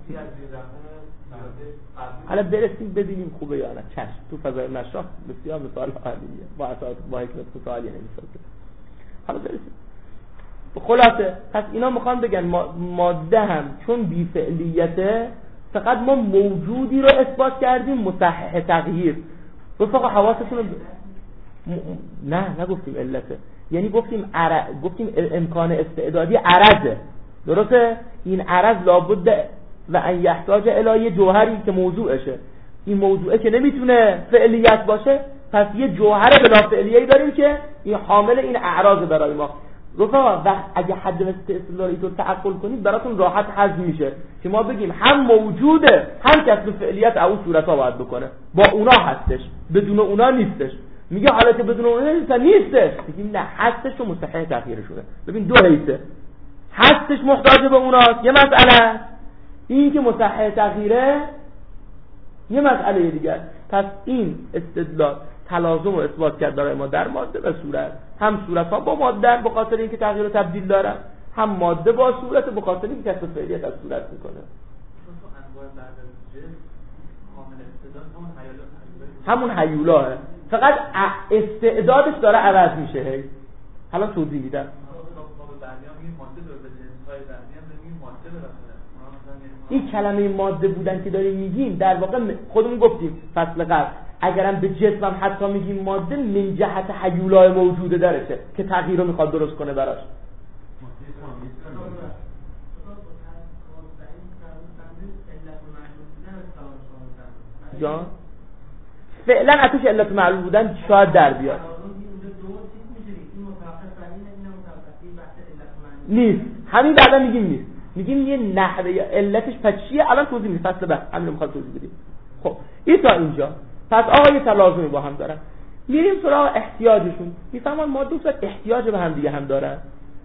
حالا برسیم ببینیم خوبه یا نه. چشم تو فضای نشاط بسیار مثال عالیه با اساس با حکمت متعالی نمیسازه. حالا برسیم خلاصه. پس اینا میخوان بگن ماده هم چون بی فعلیته فقط ما موجودی رو اثبات کردیم مصحح تغییر. رفقا حواستون ب... م... نه نگفتیم علته، یعنی گفتیم عر... گفتیم امکان استعدادی عرضه، درسته؟ این عرض لابد و ان یحتاج الی یه جوهری که موضوعشه. این موضوعه که نمیتونه فعلیت باشه، پس یه جوهر بلا فعلیه‌ای داریم که این حامل این اعراض برای ما. رفقا وقت اگه حد مثل استدلال اینطور تعقل کنید براتون راحت هضم میشه که ما بگیم هم موجوده هم کسب فعلیت او صورت‌ها باید بکنه، با اونا هستش بدون اونا نیستش. میگه حالا که بدون اونا نیستش، میگیم نه هستش و مستحق تغییر شده. ببین دو حیثه، هستش محتاج به اوناست یه مسئله، این که مستحق تغییره یه مسئله دیگر. پس این استدلال تلازم و اثبات کرد برای ما در ماده و صورت، هم صورت ها با ماده به خاطر اینکه تغییر و تبدیل دارن، هم ماده با صورت به خاطر اینکه کسب فعلیت از صورت میکنه. همون هیولاه، فقط استعدادش داره عوض میشه. هی حالا توضیح میدم. این کلمه ماده بودن که داریم میگیم در واقع خودمون گفتیم فصل قبل، اگرم به جسمم حتی میگیم ماده من جهت هیولای موجوده درشه که تغییر رو میخواد درست کنه براش. جان فعلا اتوش علت معلوم بودن شاید در بیاد نیست، همین بعدا میگیم نیست، میگیم یه نحوه علتش پس چیه الان توضیح میدیم فصل بعد همین رو میخواد توضیح بدیم. خب این تا اینجا. پس آقا یه تلازمی با هم دارن، میریم سراغ احتیاجشون. میفهمن ماده و صورت احتیاج به هم دیگه هم دارن،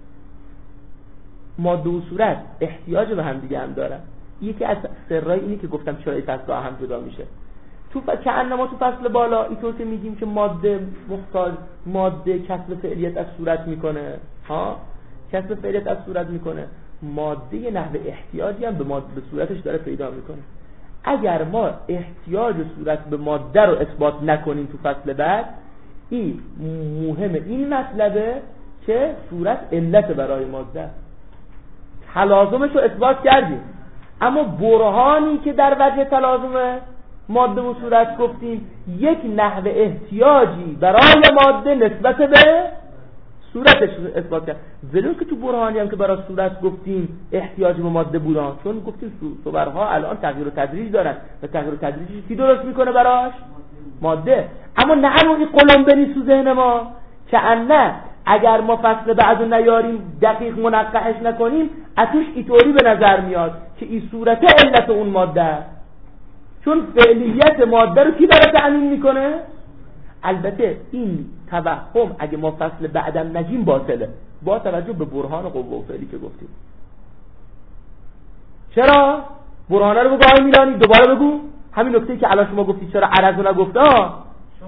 ماده و صورت احتیاج به هم دیگه هم دارن. یکی از سرای اینی که گفتم چرا این فصل هم جدا میشه. تو ف... که انما تو فصل بالا اینطور که میگیم که ماده محتاج ماده کسب فعلیت از صورت میکنه، ها کسب فعلیت از صورت میکنه، ماده نحوه احتیاجی هم به ماده به صورتش داره پیدا میکنه. اگر ما احتیاج صورت به ماده رو اثبات نکنیم تو فصل بعد، این مهمه این مطلبه که صورت علت برای ماده، تلازمش رو اثبات کردیم، اما برهانی که در وجه تلازم ماده و صورت گفتیم یک نحوه احتیاجی برای ماده نسبت به صورتش اثبات کرد. ولو که تو برهانی هم که برای صورت گفتیم احتیاج به ماده بودن، چون گفتیم صورها الان تغییر و تدریج دارن و تغییر و تدریجی کی درست میکنه براش؟ ماده. اما نه همون قلم بنی تو ذهن ما که نه اگر ما فصل بعدو نیاریم دقیق منقحش نکنیم اتوش اینطوری به نظر میاد که این صورت علت اون ماده، چون فعلیت ماده رو کی داره تأمین میکنه؟ البته این توهم اگه ما فصل بعدم نجیم باطله با توجه به برهان قوه و فعلی که گفتیم. چرا؟ برهانه رو بگو آقای میلانی، دوباره بگو همین نکته که الان شما گفتی چرا عرض رو نگفته ها.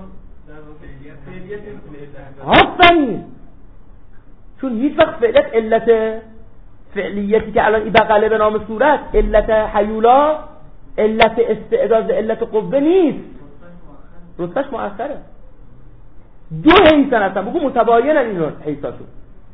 آفرین، چون هیچ وقت فعلیت علت فعلیتی که الان این بقله به نام صورت علت حیولا علت استعداد علت قوه نیست، رتبهش مؤخره. دو حیثن هستن، بگو متباینن این حیثاشون.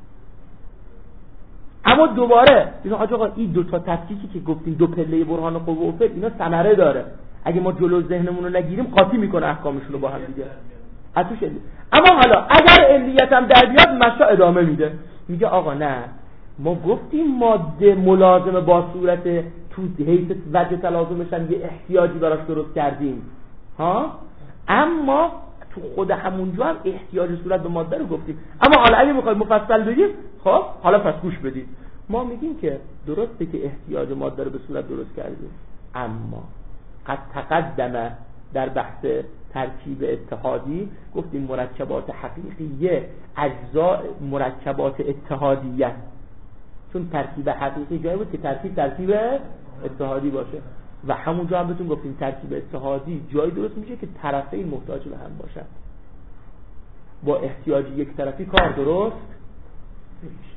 اما دوباره ببین حاج آقا این دو تا تفکیکی که گفتیم دو پله برهان و قوه و فعل اینا ثمره داره، اگه ما جلو ذهنمون رو نگیریم قاطی میکنه احکامشون رو با هم دیگه. اتوش علی. اما حالا اگر علیت هم در بیاد مشا ادامه میده، میگه آقا نه ما گفتیم ماده ملازمه با صورت تو حیث وجه تلازمش هم یه احتیاجی براش درست کردیم ها، اما تو خود همونجا هم احتیاج صورت به ماده رو گفتیم. اما حالا اگه میخواید مفصل بگیم خب حالا پس گوش بدید، ما میگیم که درسته که احتیاج ماده رو به صورت درست کردیم، اما قد تقدم در بحث ترکیب اتحادی گفتیم مرکبات حقیقیه اجزاء مرکبات اتحادیه، چون ترکیب حقیقی جایی بود که ترکیب ترکیب اتحادی باشه و همونجا هم بهتون گفتیم ترکیب اتحادی جایی درست میشه که طرفین محتاج به هم باشن. با احتیاج یک طرفی کار درست نمیشه.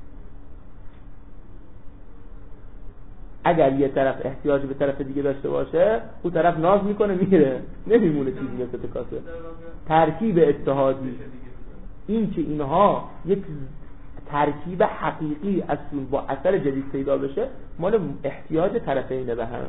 اگر یه طرف احتیاج به طرف دیگه داشته باشه اون طرف ناز میکنه میره، نمیمونه چیزی مثل کاسه. ترکیب اتحادی این که اینها یک ترکیب حقیقی اصلا با اثر جدید پیدا بشه مال احتیاج طرفین به هم.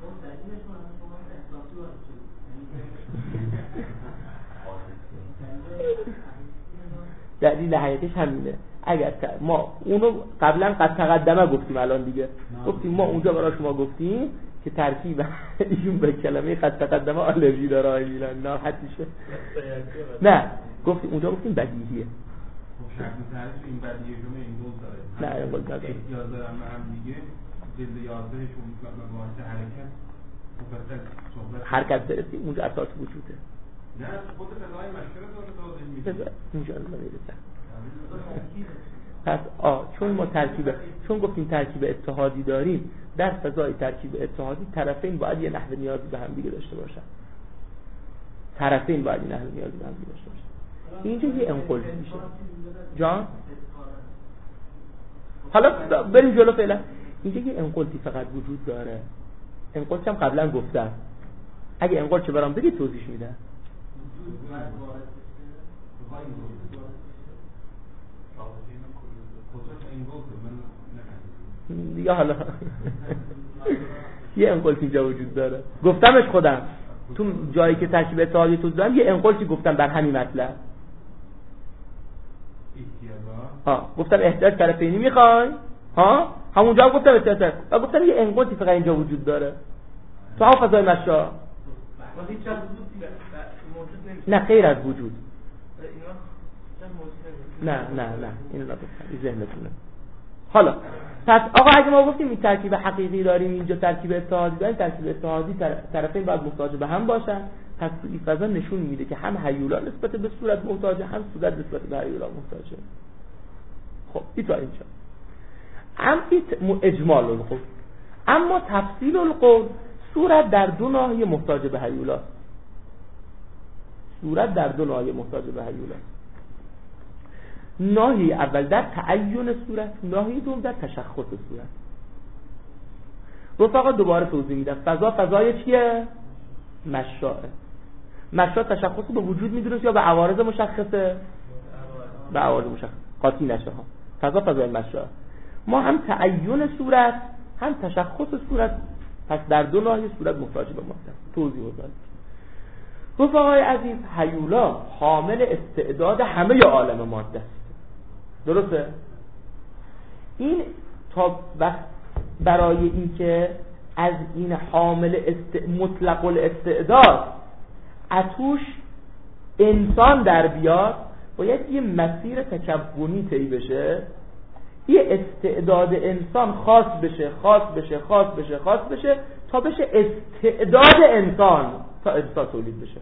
دلیل حقیقیش همینه. اگر ما اونو قبلا قد تقدمه گفتیم، الان دیگه گفتیم ما اونجا برای شما گفتیم که ترکیب ایشون به کلمه قد تقدمه آلرژی داره آقای میلان ناراحت میشه. نه گفتیم اونجا گفتیم بدیهیه. شرط تعریف این بدیهیه جمعه این گل داره. نه این گل داره. احتیاج دارم به هم دیگه جلد یازده شون مباحث حرکت مفصل صحبت حرکت برسیم اونجا اساس وجوده. نه خود فضای مشکل داره توضیح میده. اینجا رو میرسن. پس آه چون ما ترکیب چون گفتیم ترکیب اتحادی داریم، در فضای ترکیب اتحادی طرفین باید یه نحو نیازی به هم دیگه داشته باشن. طرفین باید یه نحو نیازی به هم دیگه داشته باشن. اینجا یه انقلاب میشه. جان حالا بریم جلو. فعلا اینجا یه انقلابی فقط وجود داره. انقلاب هم قبلا گفتم، اگه انقلاب چه برام بگی توضیح میده. دیگه حالا یه انقلابی اینجا وجود داره، گفتمش خودم تو جایی که ترکیب اتحادی تو دادم یه انقلابی گفتم بر همین مطلب. ها گفتم احتیاج طرفینی میخوای، ها همونجا هم گفتم احتیاج، و گفتم یه انقلابی فقط اینجا وجود داره تو هم فضای مشا. نه غیر از وجود. نه نه نه اینو نگفتم، این ذهنتونه. حالا پس آقا اگه ما گفتیم این ترکیب حقیقی داریم، اینجا ترکیب اتحادی داریم، ترکیب اتحادی طرفین باید محتاج به هم باشن، پس این فضا نشون میده که هم هیولا نسبت به صورت محتاجه، هم صورت نسبت به هیولا محتاجه. خب این تا اینجا هم اجمال القول. اما تفصیل القول، صورت در دو ناحیه محتاج به هیولا، صورت در دو ناحیه محتاج به هیولا. ناحیه اول در تعین صورت، ناحیه دوم در تشخص صورت. رفقا دوباره توضیح میدم. فضا فضای چیه؟ مشاء. مشاء تشخص به وجود میدونست یا به عوارض مشخصه؟ به عوارض مشخصه. قاطی نشه ها. فضا فضای مشاء. ما هم تعین صورت هم تشخص صورت، پس در دو ناحیه صورت محتاج به ماده. توضیح بدم. رفقای عزیز، هیولا حامل استعداد همه عالم ماده است. درسته؟ این تا وقت برای این که از این حامل است... مطلق الاستعداد اتوش انسان در بیاد، باید یه مسیر تکونی طی بشه، یه استعداد انسان خاص بشه خاص بشه خاص بشه خاص بشه تا بشه استعداد انسان، تا انسان تولید بشه.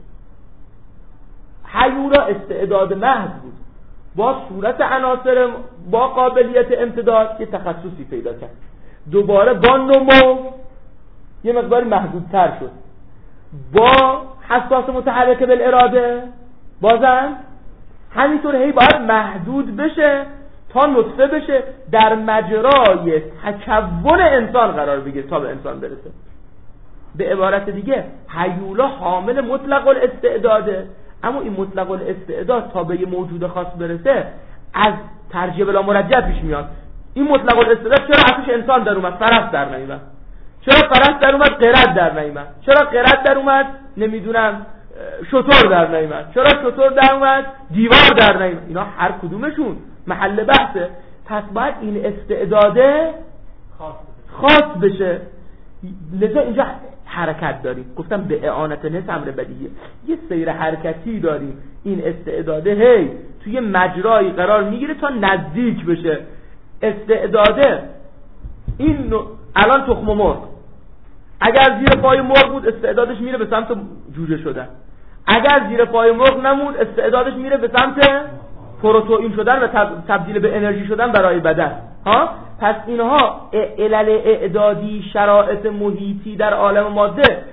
هیولا استعداد محض بود، با صورت عناصر با قابلیت امتداد که تخصصی پیدا کرد، دوباره با نمو یه مقدار محدودتر شد. با حساس متحرک بالاراده بازم همینطور هی باید محدود بشه تا نطفه بشه، در مجرای تکون انسان قرار بگیره تا به انسان برسه. به عبارت دیگه هیولا حامل مطلق الاستعداده، اما این مطلق الاستعداد تا به یه موجود خاص برسه از ترجیح بلا مرجح پیش میاد. این مطلق الاستعداد چرا ازش انسان در اومد فرس در نیامد؟ چرا فرس در اومد قرد در نیامد؟ چرا قرد در اومد نمیدونم شتر در نیامد؟ چرا شتر در اومد دیوار در نیامد؟ اینا هر کدومشون محل بحثه. پس باید این استعداده خاص بشه. لذا اینجا حرکت داریم، گفتم به اعانت نس امر بدیهیه، یه سیر حرکتی داریم. این استعداده هی توی مجرایی قرار میگیره تا نزدیک بشه. استعداده این نوع... الان تخم مرغ اگر زیر پای مرغ بود استعدادش میره به سمت جوجه شدن، اگر زیر پای مرغ نمود استعدادش میره به سمت پروتئین شدن و تبدیل به انرژی شدن برای بدن. ها پس اینها علل اعدادی، شرایط محیطی در عالم ماده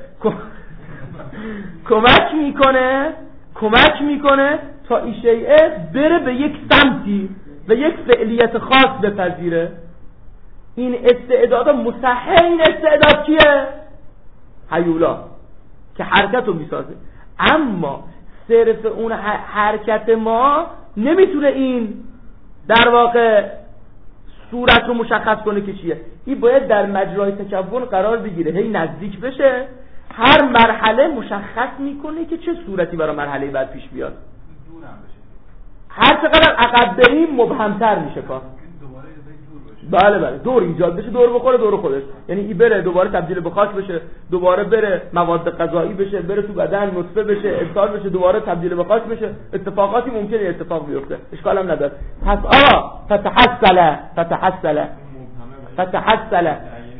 کمک میکنه کمک میکنه تا این شیء بره به یک سمتی و یک فعلیت خاص بپذیره. این استعداد مسهل این استعداد کیه؟ هیولا که حرکت رو میسازه. اما صرف اون حرکت ما نمیتونه این در واقع صورت رو مشخص کنه که چیه. این باید در مجرای تکون قرار بگیره، هی نزدیک بشه، هر مرحله مشخص میکنه که چه صورتی برای مرحله بعد پیش بیاد. هر چقدر عقب بریم مبهمتر میشه کار. بله بله دور ایجاد بشه، دور بخوره دور خودش، یعنی این بره دوباره تبدیل به خاک بشه، دوباره بره مواد غذایی بشه، بره تو بدن نطفه بشه، انسان بشه، دوباره تبدیل به خاک بشه. اتفاقاتی ممکنه اتفاق بیفته، اشکال هم نداره. پس آقا فتحصل فتحصل فتحصل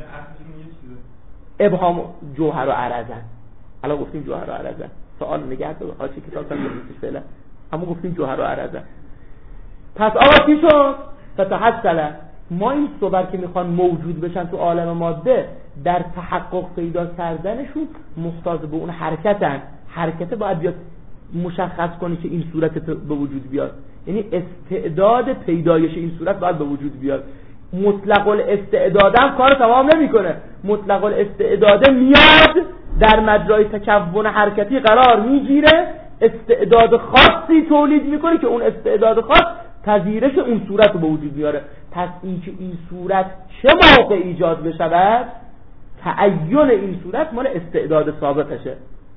ابهام جوهر و عرضن. الان گفتیم جوهر و عرضن، سوال نگه دار خاصی کتاب هم نیستش فعلا، اما گفتیم جوهر و عرضن. پس آقا چی شد؟ فتحصل ما این صور که میخوان موجود بشن تو عالم ماده در تحقق پیدا کردنشون محتاج به اون حرکتن. حرکت باید بیاد مشخص کنی که این صورت به وجود بیاد، یعنی استعداد پیدایش این صورت باید به وجود بیاد. مطلق الاستعدادم کار تمام نمیکنه. مطلق الاستعداده میاد در مجرای تکون حرکتی قرار میگیره، استعداد خاصی تولید میکنه که اون استعداد خاص پذیرش اون صورت رو به وجود میاره. پس این که این صورت چه موقع ایجاد بشود، تعین این صورت مال استعداد سابقشه.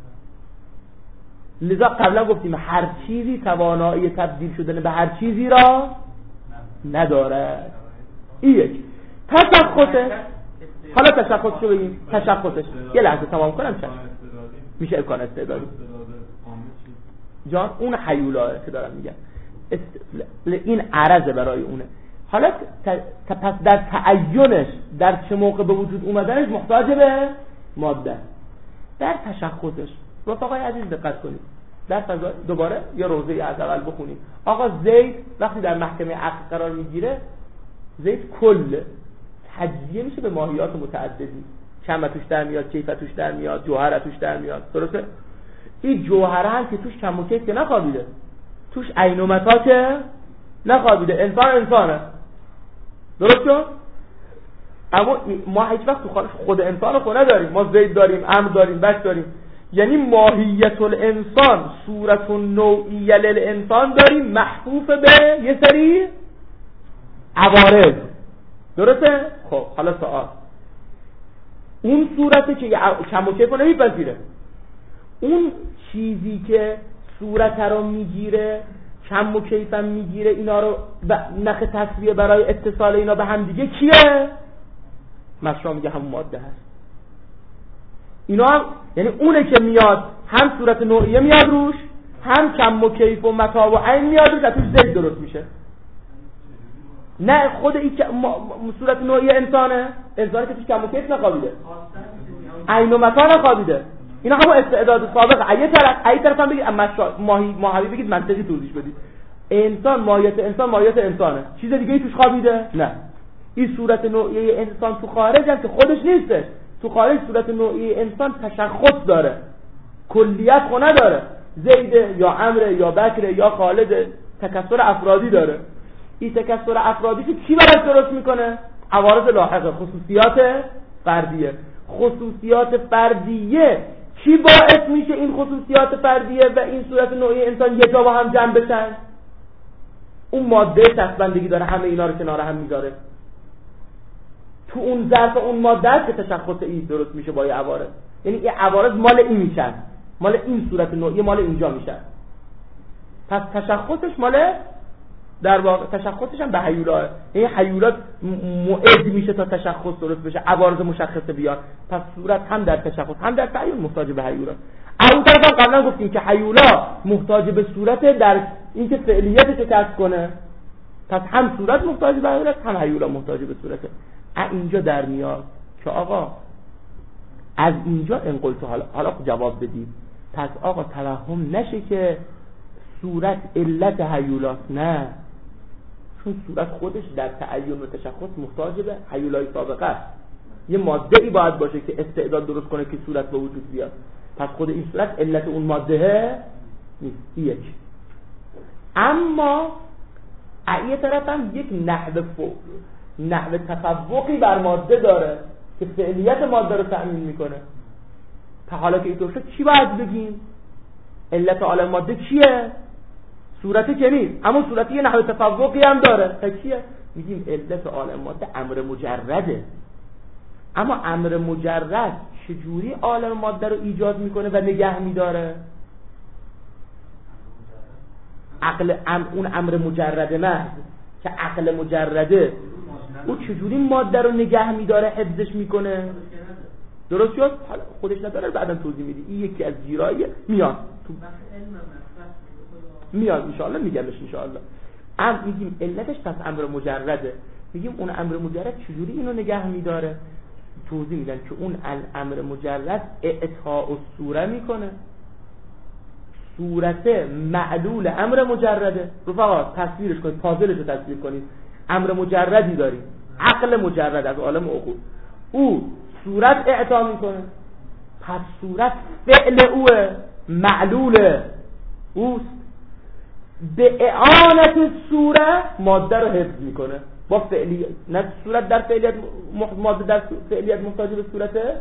لذا قبلا گفتیم هر چیزی توانایی تبدیل شدن به هر چیزی را نداره. این یک تشخصه. حالا تشخص رو بگیم. تشخصش یه لحظه تمام کنم چشم میشه امکان استعدادی جان اون حیولاه که دارم میگم است... این عرضه برای اونه. حالا ت... پس در تعینش در چه موقع به وجود اومدنش محتاج به ماده. در تشخصش رفقای عزیز دقت کنید، در فضا دوباره یا روزه از اول بخونیم. آقا زید وقتی در محکمه عقل قرار میگیره، زید کل تجزیه میشه به ماهیات متعددی، کم توش در میاد، کیف توش در میاد، جوهر توش در میاد. درسته؟ این جوهره هم که توش کم و کیف که نخوابیده، توش عین و متا که نخوابیده، انسان انسانه. درست شد؟ اما ما هیچ وقت تو خارج خود انسان رو نداریم. ما زید داریم، امر داریم، بش داریم. یعنی ماهیت الانسان، صورت نوعیه للانسان داریم محفوف به یه سری عوارض. درسته؟ خب حالا سوال، اون صورتی که کم و کیف رو نمیپذیره، اون چیزی که صورت رو میگیره، کم و کیف هم میگیره، اینا رو نخ تصویه برای اتصال اینا به هم دیگه کیه؟ مشروع میگه همون ماده هست. اینا هم یعنی اونه که میاد هم صورت نوعیه میاد روش، هم کم و کیف و متا و عین میاد روش، اتوش زید درست میشه. نه خود این صورت نوعیه انسانه، انسانه که توش کم و کیف نخوابیده، عین و متا نخوابیده. اینا همون استعداد سابق. ایه طرف ایه طرف هم بگید ماهی ماهوی بگید منطقی توضیح بدید. انسان ماهیت انسان ماهیت انسانه، چیز دیگه ای توش خوابیده؟ نه. این صورت نوعیه انسان تو خارج هم که خودش نیستش، تو خارج صورت نوعی انسان تشخص داره، کلیت خو نداره. زید یا عمرو یا بکر یا خالد تکثر افرادی داره. این تکثر افرادی که کی براش درست میکنه؟ عوارض لاحقه، خصوصیات فردیه. خصوصیات فردیه کی باعث میشه این خصوصیات فردیه و این صورت نوعی انسان یه جا با هم جمع بشن؟ اون ماده چسبندگی داره، همه اینا رو کنار هم میذاره. تو اون ظرف اون ماده است که تشخص این درست میشه با این عوارض. یعنی این عوارض مال این میشن، مال این صورت نوعی مال اینجا میشن. پس تشخصش مال در واقع تشخصش هم به هیولاه، این هیولات معد میشه تا تشخص درست بشه، عوارض مشخصه بیاد. پس صورت هم در تشخص هم در تعیین محتاج به هیولات. اون طرف هم قبلا گفتیم که هیولا محتاج به صورت در اینکه فعلیتش رو کسب کنه. پس هم صورت محتاج به هیولات، هم هیولا محتاج به صورته. اینجا در میاد که آقا از اینجا انقل تو حالا حالا جواب بدید. پس آقا توهم نشه که صورت علت هیولاست، نه، چون صورت خودش در تعین و تشخص محتاج به هیولای سابقه است. یه ماده ای باید باشه که استعداد درست کنه که صورت به وجود بیاد. پس خود این صورت علت اون ماده نیست. یک. اما یه طرف هم یک نحو فوق نحو تفوقی بر ماده داره که فعلیت ماده رو تأمین میکنه. تا حالا که اینطور شد چی باید بگیم؟ علت عالم ماده چیه؟ صورت که نیست، اما صورت یه نحو تفوقی هم داره. تا چیه؟ میگیم علت عالم ماده امر مجرده. اما امر مجرد چجوری عالم ماده رو ایجاد میکنه و نگه میداره؟ عقل ام اون امر مجرده نه که عقل مجرده او چجوری ماده رو نگه میداره، حفظش میکنه؟ درست شد؟ حالا خودش نداره، بعدا توضیح میدی. این یکی از جیرایی میاد تو میاد ان شاء الله میگمش ان شاء الله. ام میگیم علتش پس امر مجرده. میگیم اون امر مجرد چجوری اینو نگه میداره؟ توضیح میدن که اون امر مجرد اعطاء الصوره میکنه. صورت معلول امر مجرده. رفقا تصویرش کنید، پازلش رو تصویر کنید. امر مجردی داریم، عقل مجرد از عالم عقول، او صورت اعطا میکنه. پس صورت فعل اوه، معلول اوست. به اعانت صورت ماده رو حفظ میکنه با فعلیت. نه صورت در فعلیت ماده در فعلیت محتاج به صورته.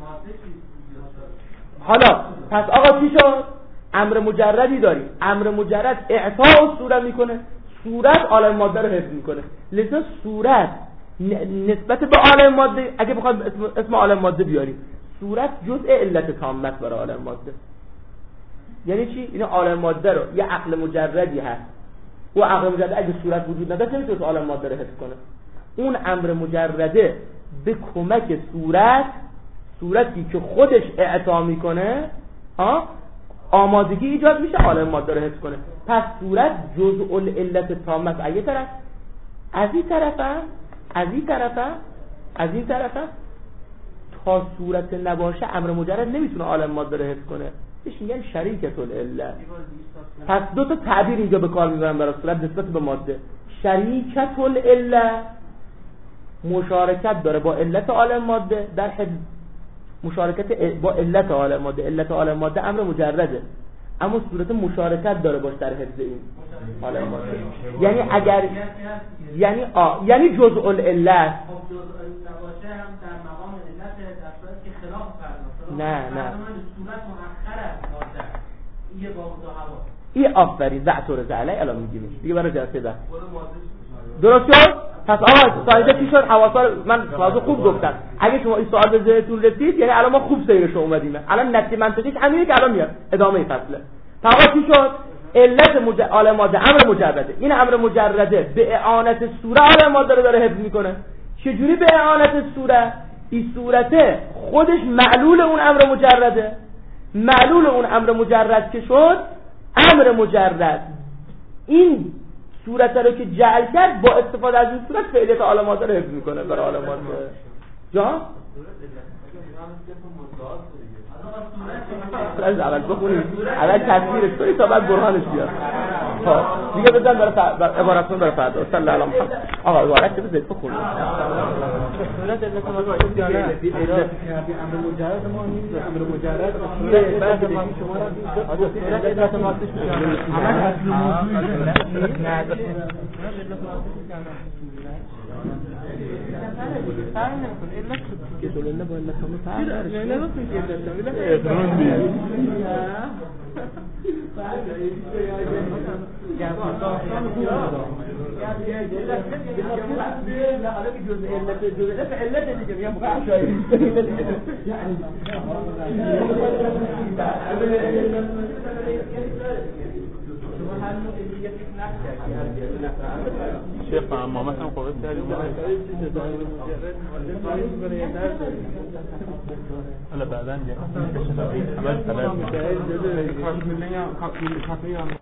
حالا پس آقا چی شد؟ امر مجردی داریم، امر مجرد اعطا صورت میکنه، صورت عالم ماده رو حفظ میکنه. لذا صورت نسبت به عالم ماده، اگه بخواد اسم, اسم عالم ماده بیاریم، صورت جزء علت تامت برای عالم ماده. یعنی چی؟ این عالم ماده رو یه عقل مجردی هست، او عقل مجرد اگه صورت وجود نداره نمیتونه عالم ماده رو حفظ کنه. اون امر مجرده به کمک صورت، صورتی که خودش اعطا میکنه ها، آمادگی ایجاد میشه عالم ماده رو حفظ کنه. پس صورت جزء العلت تامت از یه طرف، از این طرف از این طرف از این طرف تا صورت نباشه امر مجرد نمیتونه عالم ماده رو حفظ کنه. بهش میگن شریکت العله. پس دو تا تعبیر اینجا به کار میبرن برای صورت نسبت به ماده. شریکت العله مشارکت داره با علت عالم ماده در حفظ، مشارکت با علت عالم ماده. علت عالم ماده امر مجرده، اما صورت مشارکت داره باش در حفظ این عالم ماده. یعنی اگر یعنی آ یعنی جزء العله خب جزء نباشه هم در مقام علت در صورتی که خلاف فرض. نه نه صورت مؤخر است ماده. یه با هوا. این آفرین ذاتور زعلی الان میگیم دیگه برای جلسه ده. درست شد؟ پس آقا سایده چی شد؟ حواسا من تازه خوب گفتم. اگه شما این سوال به ذهنتون رسید یعنی الان ما خوب سیرش اومدیم. الان نتیجه منطقیش همینه که الان میاد ادامه فصله. پس آقا چی شد؟ علت مج... عالم ماده امر مجرده. این امر مجرده به اعانت صورت عالم ماده رو داره حفظ میکنه. چجوری به اعانت صورت؟ این صورته خودش معلول اون امر مجرده. معلول اون امر مجرد که شد، امر مجرد این صورت رو که جعل کرد با استفاده از این صورت فعلیت عالم ماده رو حفظ میکنه برای عالم ماده. جا از اول بخونید اول تصویرش کنید تا بعد برهانش بیاد. خب دیگه بزن برای عبارتون برای فردا. صلی الله علیه و سلم. آقا عبارت بزنید بخونید. صورت علت مقصود یا نه امر مجرد ما نیست، امر مجرد بعد ما شما را صورت علت مقصود میشه همه اصل موضوع نه تعیین نکن علت که دلله با علت هم تعیین نه نه نکن که علت هم شیخ امامت هم قوت داریم حالا بعدن یه عمل طلب